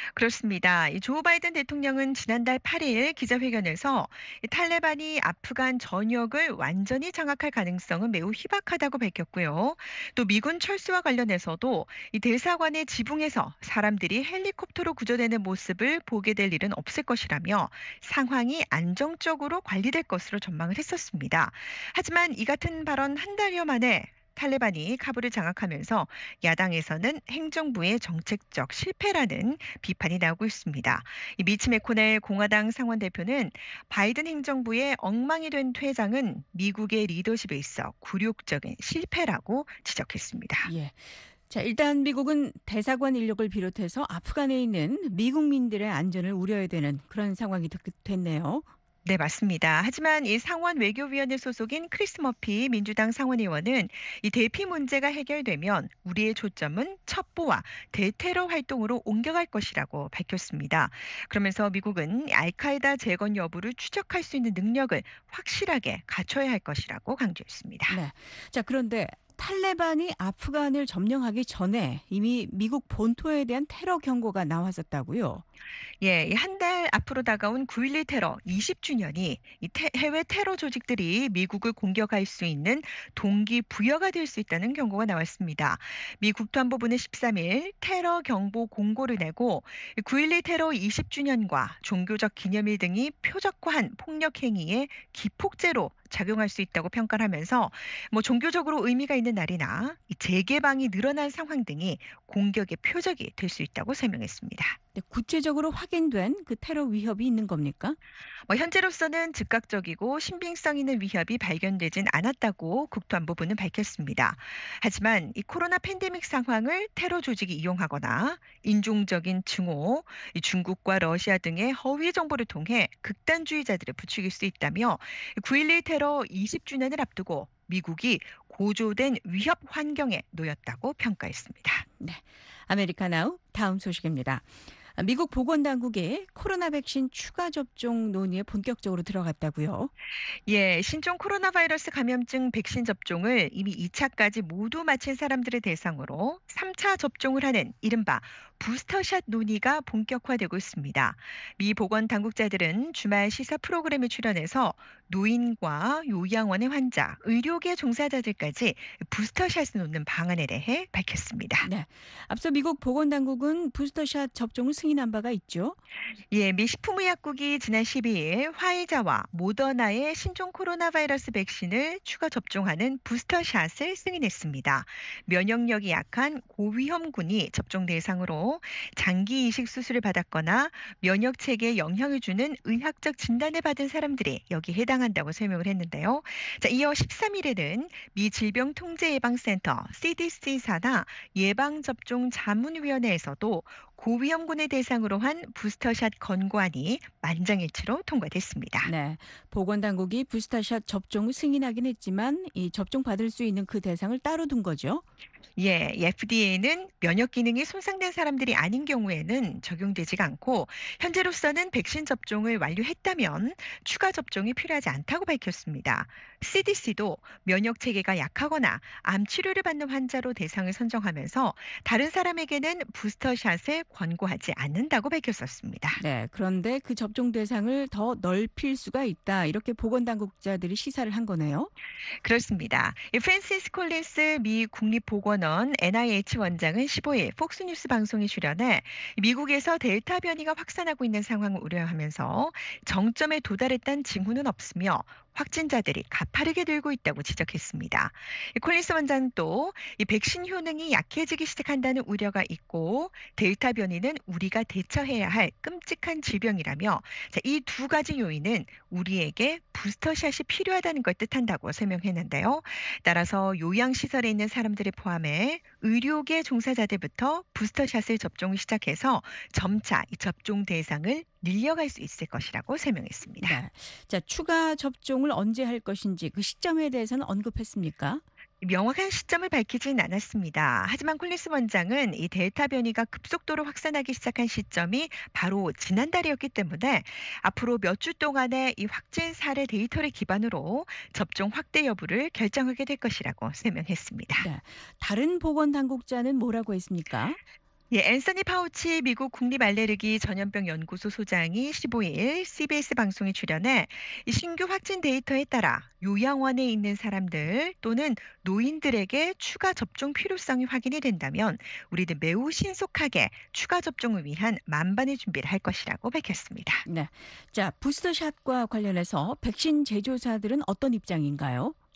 그렇습니다. 이 조 바이든 대통령은 지난달 팔일 기자회견에서 이 탈레반이 아프간 전역을 완전히 장악할 가능성은 매우 희박하다고 밝혔고요. 또 미군 철수와 관련해서도 이 대사관의 지붕에서 사람들이 헬리콥터로 구조되는 모습을 보게 될 일은 없을 것이라며 상황이 안정적으로 관리될 것으로 전망을 했었습니다. 하지만 이 같은 발언 한 달여 만에 탈레반이 카불을 장악하면서 야당에서는 행정부의 정책적 실패라는 비판이 나오고 있습니다. 이 미치 매코넬 공화당 상원 대표는 바이든 행정부의 엉망이 된 퇴장은 미국의 리더십에 있어 굴욕적인 실패라고 지적했습니다. 예. 자, 일단 미국은 대사관 인력을 비롯해서 아프간에 있는 미국민들의 안전을 우려해야 되는 그런 상황이 됐- 됐네요. 네, 맞습니다. 하지만 이 상원 외교위원회 소속인 크리스 머피 민주당 상원의원은 이 대피 문제가 해결되면 우리의 초점은 첩보와 대테러 활동으로 옮겨갈 것이라고 밝혔습니다. 그러면서 미국은 알카에다 재건 여부를 추적할 수 있는 능력을 확실하게 갖춰야 할 것이라고 강조했습니다. 네. 자, 그런데 탈레반이 아프간을 점령하기 전에 이미 미국 본토에 대한 테러 경고가 나왔었다고요. 예, 한 달 앞으로 다가온 구일일 테러 이십 주년이 이 태- 해외 테러 조직들이 미국을 공격할 수 있는 동기부여가 될 수 있다는 경고가 나왔습니다. 미 국토안보부는 십삼 일 테러 경보 공고를 내고 구일일 테러 이십 주년과 종교적 기념일 등이 표적화한 폭력 행위에 기폭제로 작용할 수 있다고 평가를 하면서 뭐 종교적으로 의미가 있는 날이나 이 재개방이 늘어난 상황 등이 공격의 표적이 될 수 있다고 설명했습니다. 네, 구체적으로 확인된 그 테러 위협이 있는 겁니까? 뭐 현재로서는 즉각적이고 신빙성 있는 위협이 발견되진 않았다고 국토안보부는 밝혔습니다. 하지만 이 코로나 팬데믹 상황을 테러 조직이 이용하거나 인종적인 증오, 이 중국과 러시아 등의 허위 정보를 통해 극단주의자들을 부추길 수 있다며 구일일 테러 이십 주년을 앞두고 미국이 고조된 위협 환경에 놓였다고 평가했습니다. 네. 아메리카나우 다음 소식입니다. 미국 보건당국이 코로나 백신 추가 접종 논의에 본격적으로 들어갔다고요. 예, 신종 코로나 바이러스 감염증 백신 접종을 이미 이 차까지 모두 마친 사람들을 대상으로 삼 차 접종을 하는 이른바 부스터샷 논의가 본격화되고 있습니다. 미 보건 당국자들은 주말 시사 프로그램에 출연해서 노인과 요양원의 환자, 의료계 종사자들까지 부스터샷을 놓는 방안에 대해 밝혔습니다. 네. 앞서 미국 보건당국은 부스터샷 접종을 승인한 바가 있죠. 예, 미 식품의약국이 지난 십이 일 화이자와 모더나의 신종 코로나 바이러스 백신을 추가 접종하는 부스터샷을 승인했습니다. 면역력이 약한 고위험군이 접종 대상으로 장기 이식 수술을 받았거나 면역 체계에 영향을 주는 의학적 진단을 받은 사람들이 여기 해당한다고 설명을 했는데요. 자, 이어 십삼 일에는 미 질병통제예방센터 씨디씨 산하 예방접종 자문위원회에서도 고위험군을 대상으로 한 부스터샷 권고안이 만장일치로 통과됐습니다. 네. 보건당국이 부스터샷 접종을 승인하긴 했지만 이 접종 받을 수 있는 그 대상을 따로 둔 거죠. 예, 에프디에이는 면역 기능이 손상된 사람들이 아닌 경우에는 적용되지가 않고 현재로서는 백신 접종을 완료했다면 추가 접종이 필요하지 않다고 밝혔습니다. 씨디씨도 면역 체계가 약하거나 암 치료를 받는 환자로 대상을 선정하면서 다른 사람에게는 부스터샷을 권고하지 않는다고 밝혔었습니다. 네. 그런데 그 접종 대상을 더 넓힐 수가 있다. 이렇게 보건당국자들이 시사를 한 거네요. 그렇습니다. 이 프랜시스 콜린스 미 국립보건원 엔아이에이치 원장은 십오 일 폭스뉴스 방송에 출연해 미국에서 델타 변이가 확산하고 있는 상황을 우려하면서 정점에 도달했다는 징후는 없으며 확진자들이 가파르게 늘고 있다고 지적했습니다. 이 콜린스 원장은 또 이 백신 효능이 약해지기 시작한다는 우려가 있고 델타 변이는 우리가 대처해야 할 끔찍한 질병이라며 이 두 가지 요인은 우리에게 부스터샷이 필요하다는 걸 뜻한다고 설명했는데요. 따라서 요양시설에 있는 사람들을 포함해 의료계 종사자들부터 부스터샷을 접종을 시작해서 점차 이 접종 대상을 늘려갈 수 있을 것이라고 설명했습니다. 네. 자, 추가 접종을 언제 할 것인지 그 시점에 대해서는 언급했습니까? 명확한 시점을 밝히진 않았습니다. 하지만 콜린스 원장은 이 델타 변이가 급속도로 확산하기 시작한 시점이 바로 지난달이었기 때문에 앞으로 몇 주 동안의 이 확진 사례 데이터를 기반으로 접종 확대 여부를 결정하게 될 것이라고 설명했습니다. 네. 다른 보건당국자는 뭐라고 했습니까? 예, 앤서니 파우치 미국 국립알레르기 전염병 연구소 소장이 십오 일 씨비에스 방송에 출연해 이 신규 확진 데이터에 따라 요양원에 있는 사람들 또는 노인들에게 추가 접종 필요성이 확인이 된다면 우리는 매우 신속하게 추가 접종을 위한 만반의 준비를 할 것이라고 밝혔습니다. 네. 자, 부스터샷과 관련해서 백신 제조사들은 어떤 입장인가요?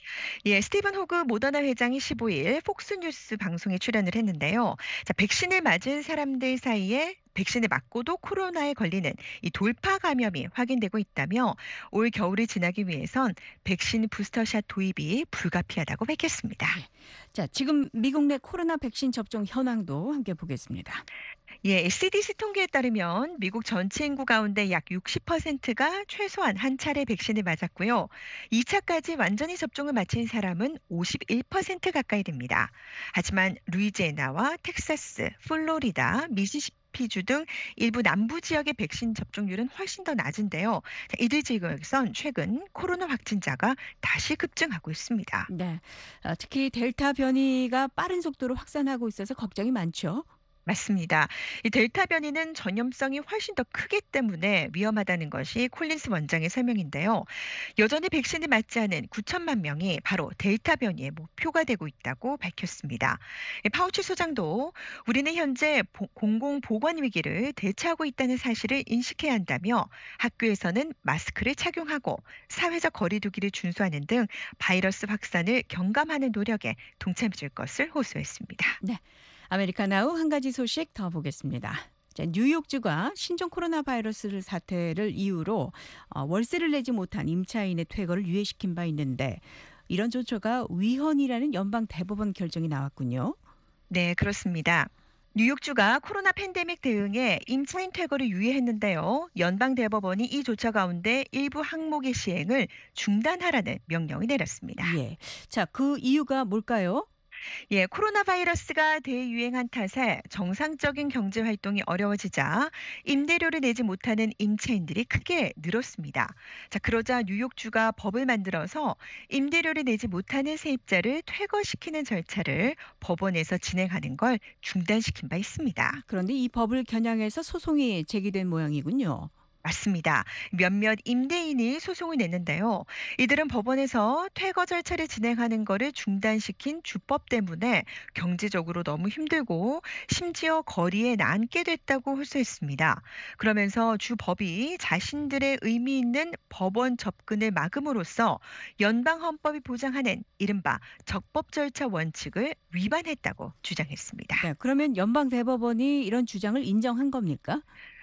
예, 스티븐 호그 모더나 회장이 십오 일 폭스뉴스 방송에 출연을 했는데요. 자, 백신을 맞은 사람들 사이에 백신을 맞고도 코로나에 걸리는 이 돌파 감염이 확인되고 있다며 올 겨울을 지나기 위해선 백신 부스터샷 도입이 불가피하다고 밝혔습니다. 자, 지금 미국 내 코로나 백신 접종 현황도 함께 보겠습니다. 예, 씨디씨 통계에 따르면 미국 전체 인구 가운데 약 육십 퍼센트가 최소한 한 차례 백신을 맞았고요. 이 차까지 완전히 접종을 마친 사람은 오십일 퍼센트 가까이 됩니다. 하지만 루이지애나와 텍사스, 플로리다, 미시시피주 등 일부 남부 지역의 백신 접종률은 훨씬 더 낮은데요. 자, 이들 지역에선 최근 코로나 확진자가 다시 급증하고 있습니다. 네, 아, 특히 델타 변이가 빠른 속도로 확산하고 있어서 걱정이 많죠. 맞습니다. 이 델타 변이는 전염성이 훨씬 더 크기 때문에 위험하다는 것이 콜린스 원장의 설명인데요. 여전히 백신을 맞지 않은 구천만 명이 바로 델타 변이의 목표가 되고 있다고 밝혔습니다. 이 파우치 소장도 우리는 현재 보- 공공보건 위기를 대처하고 있다는 사실을 인식해야 한다며 학교에서는 마스크를 착용하고 사회적 거리 두기를 준수하는 등 바이러스 확산을 경감하는 노력에 동참해줄 것을 호소했습니다. 네, 아메리카나우 한 가지 소식 더 보겠습니다. 자, 뉴욕주가 신종 코로나 바이러스 사태를 이유로 어, 월세를 내지 못한 임차인의 퇴거를 유예시킨 바 있는데 이런 조처가 위헌이라는 연방 대법원 결정이 나왔군요. 네, 그렇습니다. 뉴욕주가 코로나 팬데믹 대응에 임차인 퇴거를 유예했는데요. 연방대법원이 이 조처 가운데 일부 항목의 시행을 중단하라는 명령을 내렸습니다. 예. 자, 그 이유가 뭘까요? 예, 코로나 바이러스가 대유행한 탓에 정상적인 경제 활동이 어려워지자 임대료를 내지 못하는 임차인들이 크게 늘었습니다. 자, 그러자 뉴욕주가 법을 만들어서 임대료를 내지 못하는 세입자를 퇴거시키는 절차를 법원에서 진행하는 걸 중단시킨 바 있습니다. 그런데 이 법을 겨냥해서 소송이 제기된 모양이군요. 맞습니다. 몇몇 임대인이 소송을 냈는데요. 이들은 법원에서 퇴거 절차를 진행하는 것을 중단시킨 주법 때문에 경제적으로 너무 힘들고 심지어 거리에 남게 됐다고 호소했습니다. 그러면서 주법이 자신들의 의미 있는 법원 접근을 막음으로써 연방 헌법이 보장하는 이른바 적법 절차 원칙을 위반했다고 주장했습니다. 네, 그러면 연방 대법원이 이런 주장을 인정한 겁니까?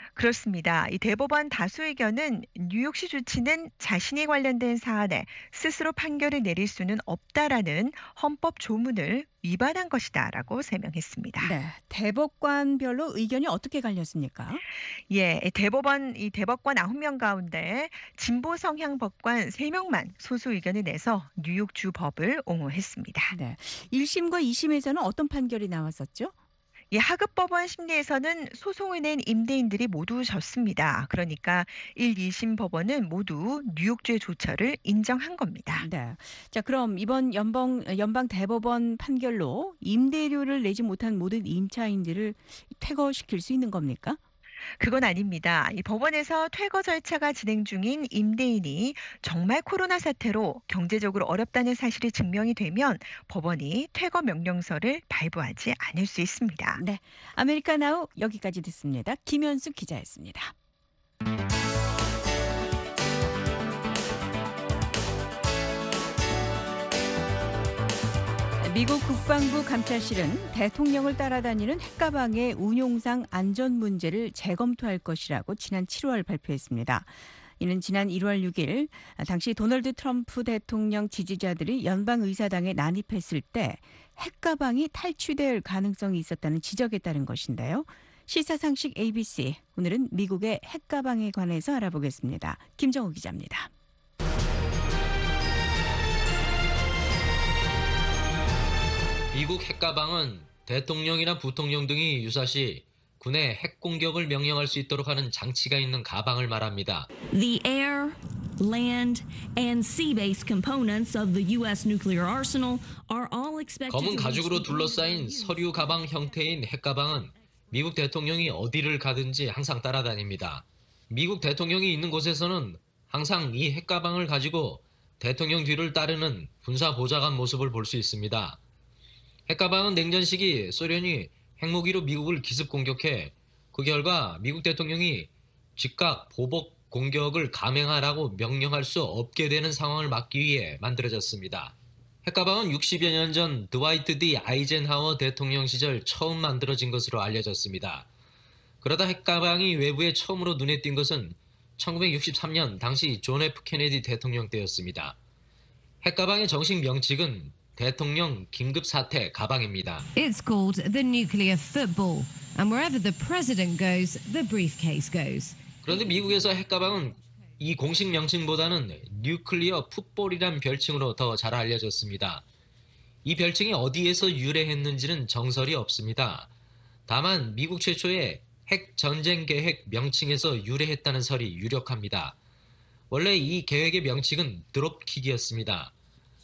그렇습니다. 이 대법원 다수 의견은 뉴욕시 주치는 자신이 관련된 사안에 스스로 판결을 내릴 수는 없다라는 헌법 조문을 위반한 것이다라고 설명했습니다. 네, 대법관별로 의견이 어떻게 갈렸습니까? 예, 대법원 이 대법관 아홉 명 가운데 진보 성향 법관 세 명만 소수 의견을 내서 뉴욕주 법을 옹호했습니다. 네, 일 심과 이 심에서는 어떤 판결이 나왔었죠? 이 하급법원 심리에서는 소송을 낸 임대인들이 모두 졌습니다. 그러니까 일, 이 심 법원은 모두 뉴욕주의 조처를 인정한 겁니다. 네. 자, 그럼 이번 연방 연방 대법원 판결로 임대료를 내지 못한 모든 임차인들을 퇴거시킬 수 있는 겁니까? 그건 아닙니다. 이 법원에서 퇴거 절차가 진행 중인 임대인이 정말 코로나 사태로 경제적으로 어렵다는 사실이 증명이 되면 법원이 퇴거 명령서를 발부하지 않을 수 있습니다. 네. 아메리카나우 여기까지 듣습니다. 김현수 기자였습니다. 미국 국방부 감찰실은 대통령을 따라다니는 핵가방의 운용상 안전 문제를 재검토할 것이라고 지난 칠월 발표했습니다. 이는 지난 일월 육일 당시 도널드 트럼프 대통령 지지자들이 연방의사당에 난입했을 때 핵가방이 탈취될 가능성이 있었다는 지적에 따른 것인데요. 시사상식 에이비씨, 오늘은 미국의 핵가방에 관해서 알아보겠습니다. 김정우 기자입니다. 미국 핵가방은 대통령이나 부통령 등이 유사시 군의 핵 공격을 명령할 수 있도록 하는 장치가 있는 가방을 말합니다. The air, land, and sea-based components of the U S nuclear arsenal are all expected 검은 to 가죽으로 둘러싸인 서류 가방 형태인 핵가방은 미국 대통령이 어디를 가든지 항상 따라다닙니다. 미국 대통령이 있는 곳에서는 항상 이 핵가방을 가지고 대통령 뒤를 따르는 군사 보좌관 모습을 볼 수 있습니다. 핵가방은 냉전 시기 소련이 핵무기로 미국을 기습 공격해 그 결과 미국 대통령이 즉각 보복 공격을 감행하라고 명령할 수 없게 되는 상황을 막기 위해 만들어졌습니다. 핵가방은 육십여 년 전 드와이트 D 아이젠하워 대통령 시절 처음 만들어진 것으로 알려졌습니다. 그러다 핵가방이 외부에 처음으로 눈에 띈 것은 천구백육십삼 년 당시 존 에프 케네디 대통령 때였습니다. 핵가방의 정식 명칭은 대통령 긴급사태 가방입니다. It's called the nuclear football, and wherever the president goes, the briefcase goes. 그런데 미국에서 핵가방은 이 공식 명칭보다는 뉴클리어 풋볼이란 별칭으로 더 잘 알려졌습니다. 이 별칭이 어디에서 유래했는지는 정설이 없습니다. 다만 미국 최초의 핵 전쟁 계획 명칭에서 유래했다는 설이 유력합니다. 원래 이 계획의 명칭은 드롭킥이었습니다.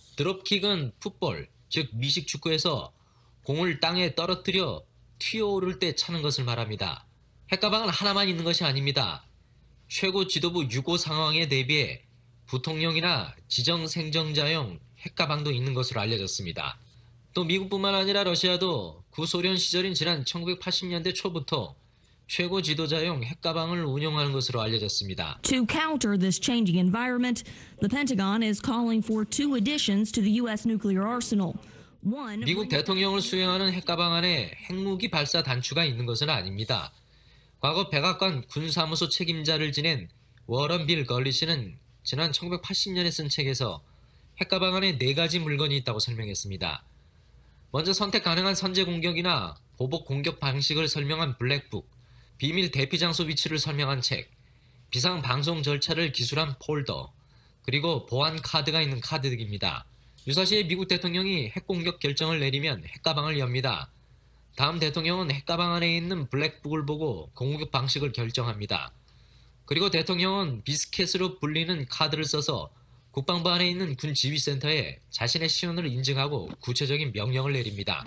드롭킥은 풋볼, 즉 미식 축구에서 공을 땅에 떨어뜨려 튀어오를 때 차는 것을 말합니다. 핵가방은 하나만 있는 것이 아닙니다. 최고 지도부 유고 상황에 대비해 부통령이나 지정생정자용 핵가방도 있는 것으로 알려졌습니다. 또 미국뿐만 아니라 러시아도 구소련 시절인 지난 천구백팔십 년대 초부터 최고 지도자용 핵가방을 운용하는 것으로 알려졌습니다. To counter this changing environment, the Pentagon is calling for two additions to the U S nuclear arsenal. One, 미국 대통령을 수행하는 핵가방 안에 핵무기 발사 단추가 있는 것은 아닙니다. 과거 백악관 군사무소 책임자를 지낸 워런 빌 걸리시는 지난 천구백팔십 년에 쓴 책에서 핵가방 안에 네 가지 물건이 있다고 설명했습니다. 먼저 선택 가능한 선제 공격이나 보복 공격 방식을 설명한 블랙북, 비밀 대피 장소 위치를 설명한 책, 비상 방송 절차를 기술한 폴더, 그리고 보안 카드가 있는 카드 등입니다. 유사시에 미국 대통령이 핵공격 결정을 내리면 핵가방을 엽니다. 다음 대통령은 핵가방 안에 있는 블랙북을 보고 공격 방식을 결정합니다. 그리고 대통령은 비스켓으로 불리는 카드를 써서 국방부 안에 있는 군 지휘센터에 자신의 시연을 인증하고 구체적인 명령을 내립니다.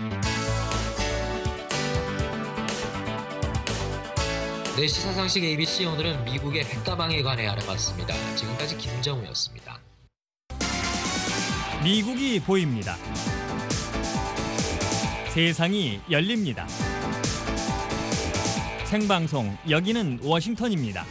네, 시사상식 에이비씨, 오늘은 미국의 핵가방에 관해 알아봤습니다. 지금까지 김정우였습니다. 미국이 보입니다. 세상이 열립니다. 생방송, 여기는 워싱턴입니다.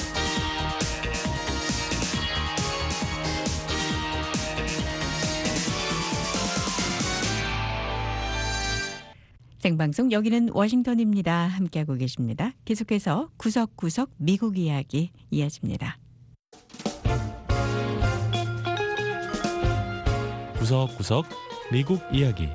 생방송 여기는 워싱턴입니다. 함께하고 계십니다. 계속해서 구석구석 미국 이야기 이어집니다. 구석구석 미국 이야기.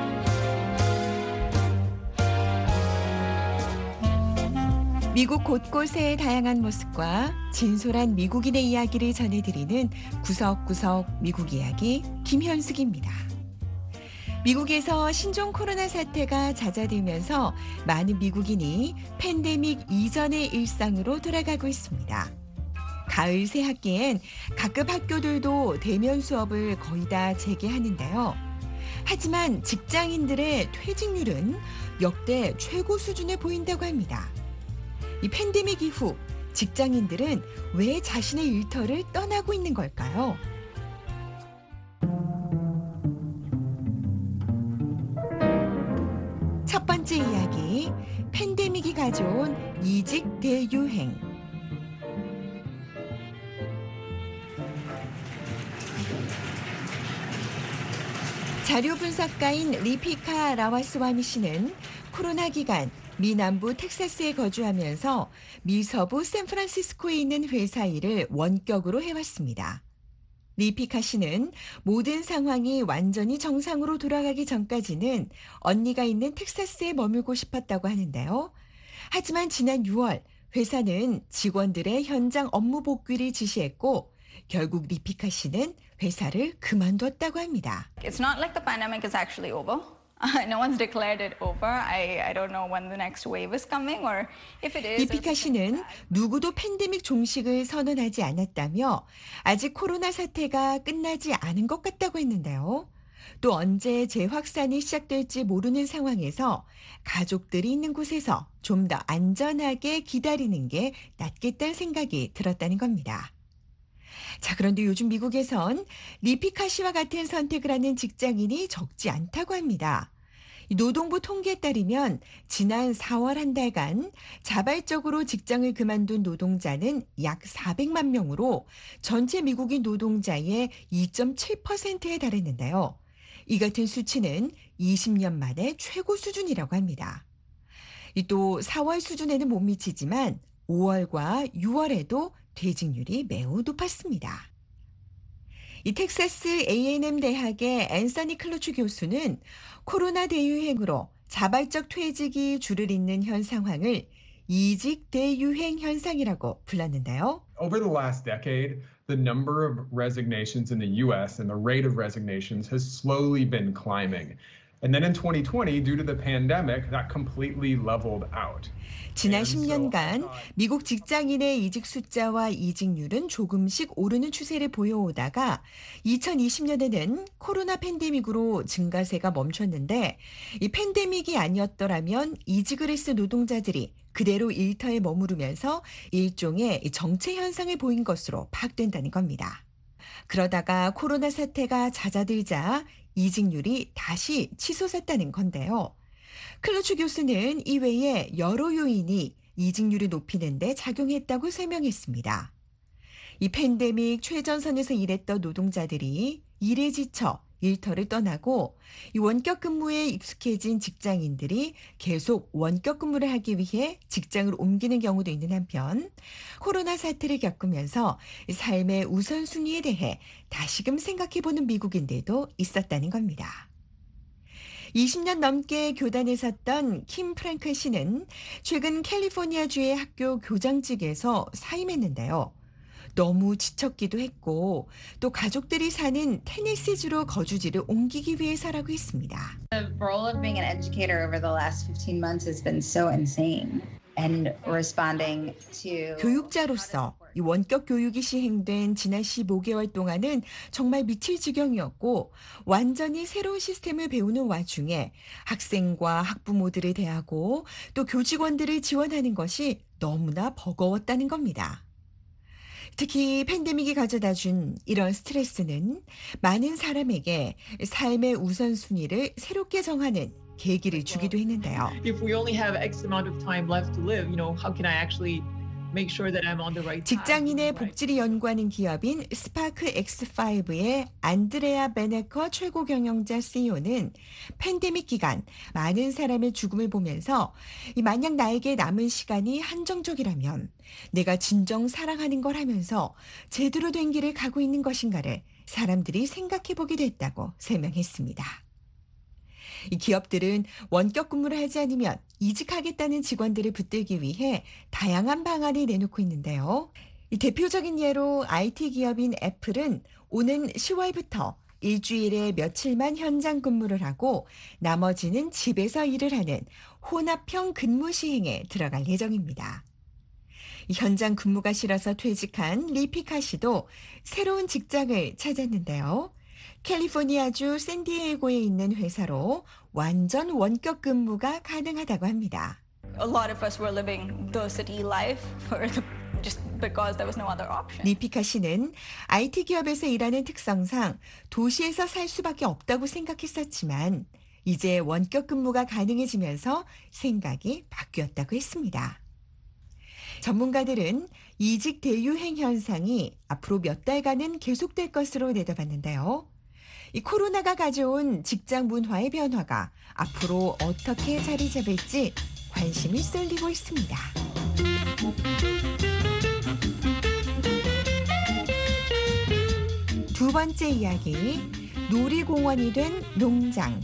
미국 곳곳의 다양한 모습과 진솔한 미국인의 이야기를 전해드리는 구석구석 미국 이야기 김현숙입니다. 미국에서 신종 코로나 사태가 잦아들면서 많은 미국인이 팬데믹 이전의 일상으로 돌아가고 있습니다. 가을 새 학기엔 각급 학교들도 대면 수업을 거의 다 재개하는데요. 하지만 직장인들의 퇴직률은 역대 최고 수준에 보인다고 합니다. 이 팬데믹 이후 직장인들은 왜 자신의 일터를 떠나고 있는 걸까요? 첫 번째 이야기, 팬데믹이 가져온 이직 대유행. 자료 분석가인 리피카 라와스와미 씨는 코로나 기간 미 남부 텍사스에 거주하면서 미 서부 샌프란시스코에 있는 회사 일을 원격으로 해왔습니다. 리피카 씨는 모든 상황이 완전히 정상으로 돌아가기 전까지는 언니가 있는 텍사스에 머물고 싶었다고 하는데요. 하지만 지난 유월 회사는 직원들의 현장 업무 복귀를 지시했고 결국 리피카 씨는 회사를 그만뒀다고 합니다. It's not like the pandemic is actually over. No one's declared it over. I, I don't know when the next wave is coming or if it is. 리피카 씨는 누구도 팬데믹 종식을 선언하지 않았다며 아직 코로나 사태가 끝나지 않은 것 같다고 했는데요. 또 언제 재확산이 시작될지 모르는 상황에서 가족들이 있는 곳에서 좀 더 안전하게 기다리는 게 낫겠다는 생각이 들었다는 겁니다. 자, 그런데 요즘 미국에선 리피카 씨와 같은 선택을 하는 직장인이 적지 않다고 합니다. 노동부 통계에 따르면 지난 사월 한 달간 자발적으로 직장을 그만둔 노동자는 약 사백만 명으로 전체 미국인 노동자의 이 점 칠 퍼센트에 달했는데요. 이 같은 수치는 이십 년 만에 최고 수준이라고 합니다. 또 사월 수준에는 못 미치지만 오월과 유월에도 퇴직률이 매우 높았습니다. 이 텍사스 에이 앤 엠 대학의 앤서니 클로츠 교수는 코로나 대유행으로 자발적 퇴직이 줄을 잇는 현 상황을 이직 대유행 현상이라고 불렀는데요. Over the last decade, the number of resignations in the U S and the rate of resignations has slowly been climbing. And then in twenty twenty, due to the pandemic, that completely leveled out. 지난 십 년간 미국 직장인의 이직 숫자와 이직률은 조금씩 오르는 추세를 보여오다가 이천이십 년에는 코로나 팬데믹으로 증가세가 멈췄는데 이 팬데믹이 아니었더라면 이직을 했을 노동자들이 그대로 일터에 머무르면서 일종의 정체 현상을 보인 것으로 파악된다는 겁니다. 그러다가 코로나 사태가 잦아들자 이직률이 다시 치솟았다는 건데요. 클로츠 교수는 이외에 여러 요인이 이직률을 높이는 데 작용했다고 설명했습니다. 이 팬데믹 최전선에서 일했던 노동자들이 일에 지쳐 일터를 떠나고 이 원격 근무에 익숙해진 직장인들이 계속 원격 근무를 하기 위해 직장을 옮기는 경우도 있는 한편 코로나 사태를 겪으면서 삶의 우선순위에 대해 다시금 생각해보는 미국인들도 있었다는 겁니다. 이십 년 넘게 교단에 섰던 킴 프랭클 씨는 최근 캘리포니아주의 학교 교장직에서 사임했는데요. 너무 지쳤기도 했고 또 가족들이 사는 테네시주로 거주지를 옮기기 위해서라고 했습니다. The role of being an educator over the last fifteen months has been so insane. And responding to 교육자로서 이 원격 교육이 시행된 지난 십오 개월 동안은 정말 미칠 지경이었고 완전히 새로운 시스템을 배우는 와중에 학생과 학부모들을 대하고 또 교직원들을 지원하는 것이 너무나 버거웠다는 겁니다. 특히 팬데믹이 가져다준 이런 스트레스는 많은 사람에게 삶의 우선순위를 새롭게 정하는 계기를 주기도 했는데요. If we only have X amount of time left to live, you know, how can I actually make sure that I'm on the right path? 직장인의 복지를 연구하는 기업인 스파크 엑스 파이브의 안드레아 베네커 최고 경영자 씨이오는 팬데믹 기간 많은 사람의 죽음을 보면서 만약 나에게 남은 시간이 한정적이라면 내가 진정 사랑하는 걸 하면서 제대로 된 길을 가고 있는 것인가를 사람들이 생각해보게 됐다고 설명했습니다. 이 기업들은 원격 근무를 하지 않으면 이직하겠다는 직원들을 붙들기 위해 다양한 방안을 내놓고 있는데요. 이 대표적인 예로 아이티 기업인 애플은 오는 시월부터 일주일에 며칠만 현장 근무를 하고 나머지는 집에서 일을 하는 혼합형 근무 시행에 들어갈 예정입니다. 현장 근무가 싫어서 퇴직한 리피카 씨도 새로운 직장을 찾았는데요. 캘리포니아주 샌디에이고에 있는 회사로 완전 원격 근무가 가능하다고 합니다. A lot of us were living the city life for the, just because there was no other option. 리피카 씨는 아이티 기업에서 일하는 특성상 도시에서 살 수밖에 없다고 생각했었지만 이제 원격 근무가 가능해지면서 생각이 바뀌었다고 했습니다. 전문가들은 이직 대유행 현상이 앞으로 몇 달간은 계속될 것으로 내다봤는데요. 이 코로나가 가져온 직장 문화의 변화가 앞으로 어떻게 자리 잡을지 관심이 쏠리고 있습니다. 두 번째 이야기, 놀이공원이 된 농장.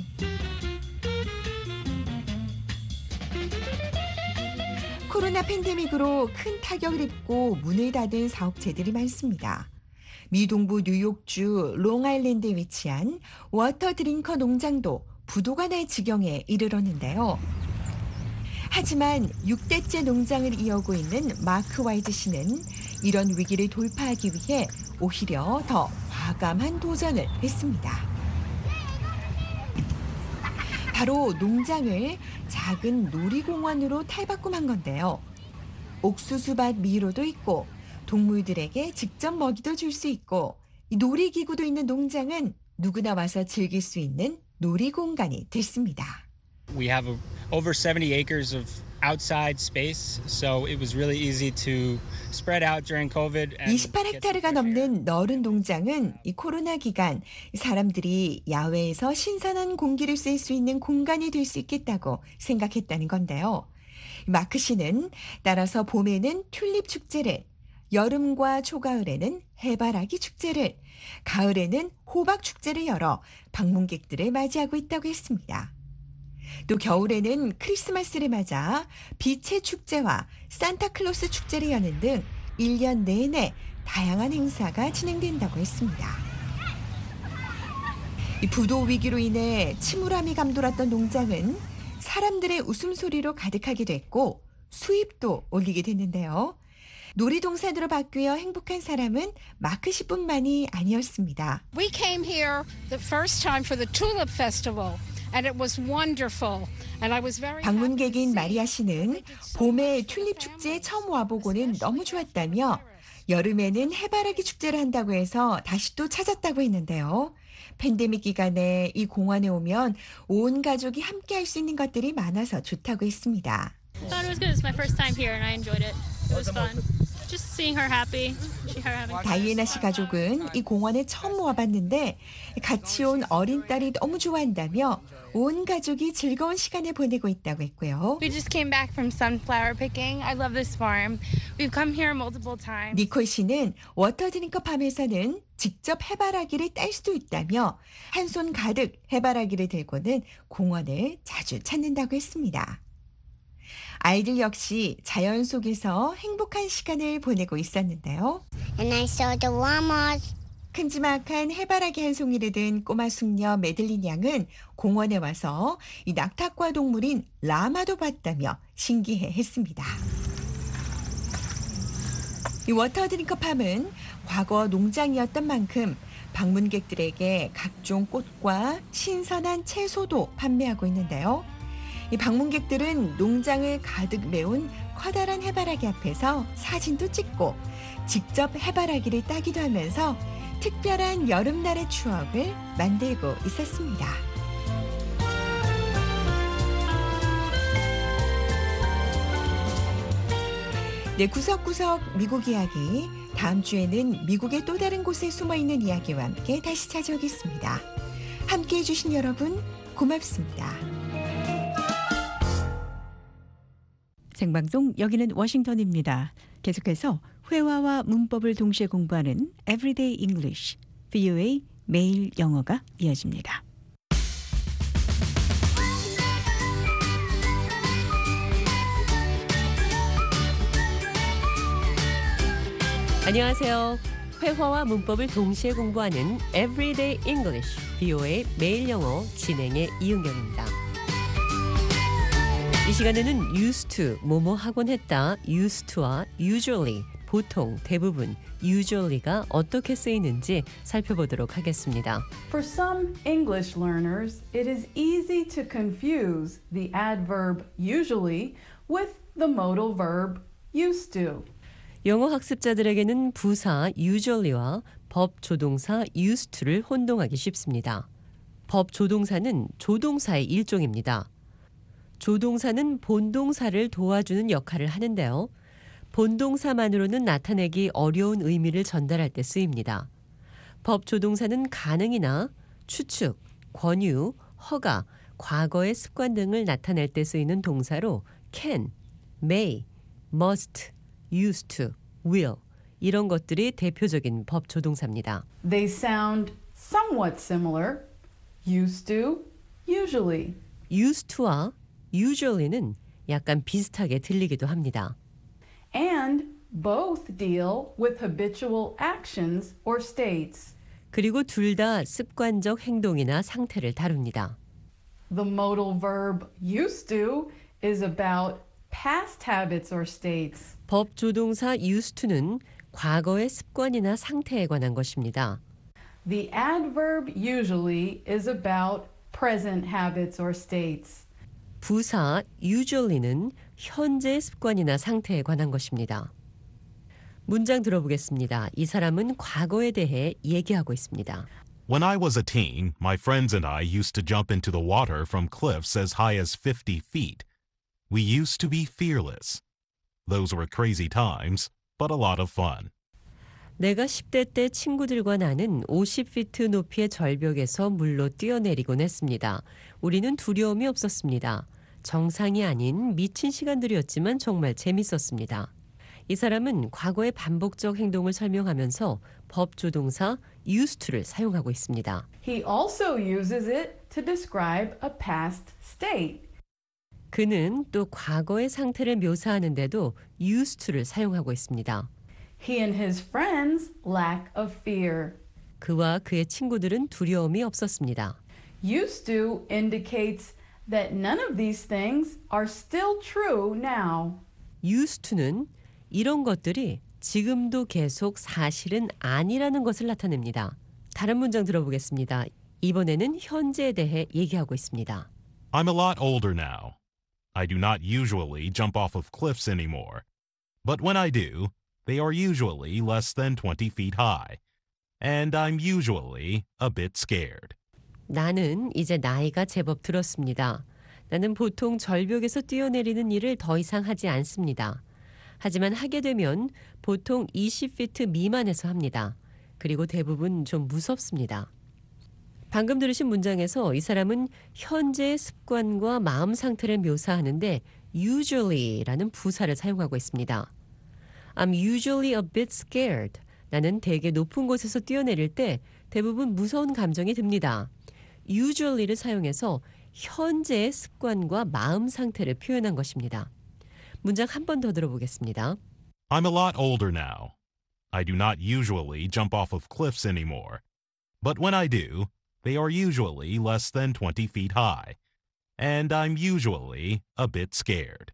코로나 팬데믹으로 큰 타격을 입고 문을 닫은 사업체들이 많습니다. 미 동부 뉴욕주 롱아일랜드에 위치한 워터 드링커 농장도 부도가 날 지경에 이르렀는데요. 하지만 육 대째 농장을 이어오고 있는 마크 와이즈 씨는 이런 위기를 돌파하기 위해 오히려 더 과감한 도전을 했습니다. 바로 농장을 작은 놀이공원으로 탈바꿈한 건데요. 옥수수밭 미로도 있고 동물들에게 직접 먹이도 줄 수 있고 놀이기구도 있는 농장은 누구나 와서 즐길 수 있는 놀이공간이 됐습니다. We have a, over seventy acres of outside space, so it was really easy to spread out during COVID. and 이십팔 get 헥타르가 넘는 넓은 농장은 이 코로나 기간 사람들이 야외에서 신선한 공기를 쐴 수 있는 공간이 될 수 있겠다고 생각했다는 건데요. 마크 씨는 따라서 봄에는 튤립 축제를, 여름과 초가을에는 해바라기 축제를, 가을에는 호박 축제를 열어 방문객들을 맞이하고 있다고 했습니다. 또 겨울에는 크리스마스를 맞아 빛의 축제와 산타클로스 축제를 여는 등 일 년 내내 다양한 행사가 진행된다고 했습니다. 이 부도 위기로 인해 침울함이 감돌았던 농장은 사람들의 웃음소리로 가득하게 됐고 수입도 올리게 됐는데요. 놀이동산으로 바뀌어 행복한 사람은 마크 씨뿐만이 아니었습니다. We came here the first time for the Tulip Festival. And it was wonderful. And I was very 방문객인 마리아 씨는 봄에 튤립 축제에 처음 와보고는 너무 좋았다며 여름에는 해바라기 축제를 한다고 해서 다시 또 찾았다고 했는데요. 팬데믹 기간에 이 공원에 오면 온 가족이 함께 할 수 있는 것들이 많아서 좋다고 했습니다. I thought it was good. It's my first time here and I enjoyed it. It was fun. Just seeing her happy. She her having fun. 다이애나 씨 가족은 이 공원에 처음 와봤는데 같이 온 어린 딸이 너무 좋아한다며 온 가족이 즐거운 시간을 보내고 있다고 했고요. We just came back from sunflower picking. I love this farm. We've come here multiple times. 니콜 씨는 워터드링커 팜에서는 직접 해바라기를 딸 수도 있다며 한 손 가득 해바라기를 들고는 공원을 자주 찾는다고 했습니다. 아이들 역시 자연 속에서 행복한 시간을 보내고 있었는데요. And I saw the llamas. 큼지막한 해바라기 한 송이를 든 꼬마 숙녀 메들린 양은 공원에 와서 이 낙타과 동물인 라마도 봤다며 신기해했습니다. 이 워터드링커 팜은 과거 농장이었던 만큼 방문객들에게 각종 꽃과 신선한 채소도 판매하고 있는데요. 이 방문객들은 농장을 가득 메운 커다란 해바라기 앞에서 사진도 찍고 직접 해바라기를 따기도 하면서 특별한 여름날의 추억을 만들고 있었습니다. 네, 구석구석 미국 이야기. 다음 주에는 미국의 또 다른 곳에 숨어있는 이야기와 함께 다시 찾아오겠습니다. 함께해 주신 여러분 고맙습니다. 생방송 여기는 워싱턴입니다. 계속해서 회화와 문법을 동시에 공부하는 Everyday English, 브이오에이 매일 영어가 이어집니다. 안녕하세요. 회화와 문법을 동시에 공부하는 Everyday English, 브이오에이 매일 영어 진행의 이은경입니다. 이 시간에는 used to, 뭐뭐 하곤 했다, used to와 usually, 보통, 대부분, usually가 어떻게 쓰이는지 살펴보도록 하겠습니다. For some English learners, it is easy to confuse the adverb usually with the modal verb used to. 영어 학습자들에게는 부사 usually와 법 조동사 used to를 혼동하기 쉽습니다. 법 조동사는 조동사의 일종입니다. 조동사는 본동사를 도와주는 역할을 하는데요. 본동사만으로는 나타내기 어려운 의미를 전달할 때 쓰입니다. 법 조동사는 가능이나 추측, 권유, 허가, 과거의 습관 등을 나타낼 때 쓰이는 동사로 can, may, must, used to, will 이런 것들이 대표적인 법 조동사입니다. They sound somewhat similar. Used to, usually. used to와 usually는 약간 비슷하게 들리기도 합니다. And both deal with habitual actions or states. 그리고 둘 다 습관적 행동이나 상태를 다룹니다. The modal verb used to is about past habits or states. 법 조동사 used to는 과거의 습관이나 상태에 관한 것입니다. The adverb usually is about present habits or states. 부사 usually는 현재 습관이나 상태에 관한 것입니다. 문장 들어보겠습니다. 이 사람은 과거에 대해 얘기하고 있습니다. When I was a teen, my friends and I used to jump into the water from cliffs as high as fifty feet. We used to be fearless. Those were crazy times, but a lot of fun. 내가 십 대 때 친구들과 나는 오십 피트 높이의 절벽에서 물로 뛰어내리곤 했습니다. 우리는 두려움이 없었습니다. 정상이 아닌 미친 시간들이었지만 정말 재밌었습니다. 이 사람은 과거의 반복적 행동을 설명하면서 법조동사 used to를 사용하고 있습니다. He also uses it to describe a past state. 그는 또 과거의 상태를 묘사하는데도 used to를 사용하고 있습니다. He and his friends lack of fear. 그와 그의 친구들은 두려움이 없었습니다. Used to indicates that none of these things are still true now. used to는 이런 것들이 지금도 계속 사실은 아니라는 것을 나타냅니다. 다른 문장 들어보겠습니다. 이번에는 현재에 대해 얘기하고 있습니다. I'm a lot older now. I do not usually jump off of cliffs anymore. But when I do, they are usually less than twenty feet high. And I'm usually a bit scared. 나는 이제 나이가 제법 들었습니다. 나는 보통 절벽에서 뛰어내리는 일을 더 이상 하지 않습니다. 하지만 하게 되면 보통 이십 피트 미만에서 합니다. 그리고 대부분 좀 무섭습니다. 방금 들으신 문장에서 이 사람은 현재의 습관과 마음 상태를 묘사하는데 usually라는 부사를 사용하고 있습니다. I'm usually a bit scared. 나는 되게 높은 곳에서 뛰어내릴 때 대부분 무서운 감정이 듭니다. usually를 사용해서 현재의 습관과 마음 상태를 표현한 것입니다. 문장 한 번 더 들어보겠습니다. I'm a lot older now. I do not usually jump off of cliffs anymore. But when I do, they are usually less than twenty feet high. And I'm usually a bit scared.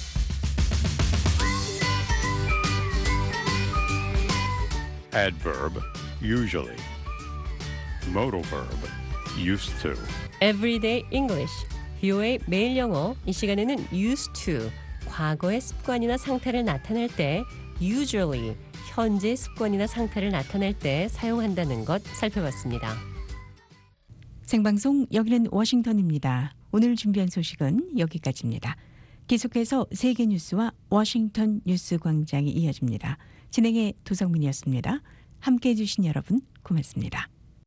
Adverb, usually. Modal verb, used to. Everyday English, 비오에이 매일 영어. 이 시간에는 used to, 과거의 습관이나 상태를 나타낼 때 usually, 현재 습관이나 상태를 나타낼 때 사용한다는 것 살펴봤습니다. 생방송 여기는 워싱턴입니다. 오늘 준비한 소식은 여기까지입니다. 계속해서 세계 뉴스와 워싱턴 뉴스 광장이 이어집니다. 진행의 도성민이었습니다. 함께해 주신 여러분 고맙습니다.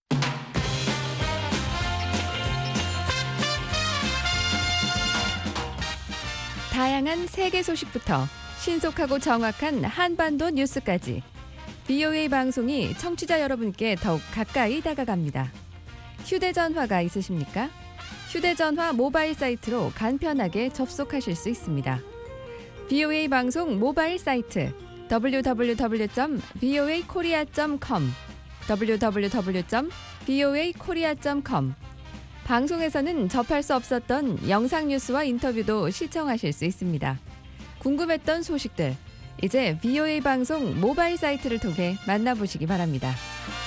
다양한 세계 소식부터 신속하고 정확한 한반도 뉴스까지 비오에이 방송이 청취자 여러분께 더욱 가까이 다가갑니다. 휴대전화가 있으십니까? 휴대전화 모바일 사이트로 간편하게 접속하실 수 있습니다. 비오에이 방송 모바일 사이트 더블유 더블유 더블유 점 비오에이 코리아 점 컴 더블유 더블유 더블유 점 비오에이 코리아 점 컴 방송에서는 접할 수 없었던 영상 뉴스와 인터뷰도 시청하실 수 있습니다. 궁금했던 소식들, 이제 비오에이 방송 모바일 사이트를 통해 만나보시기 바랍니다.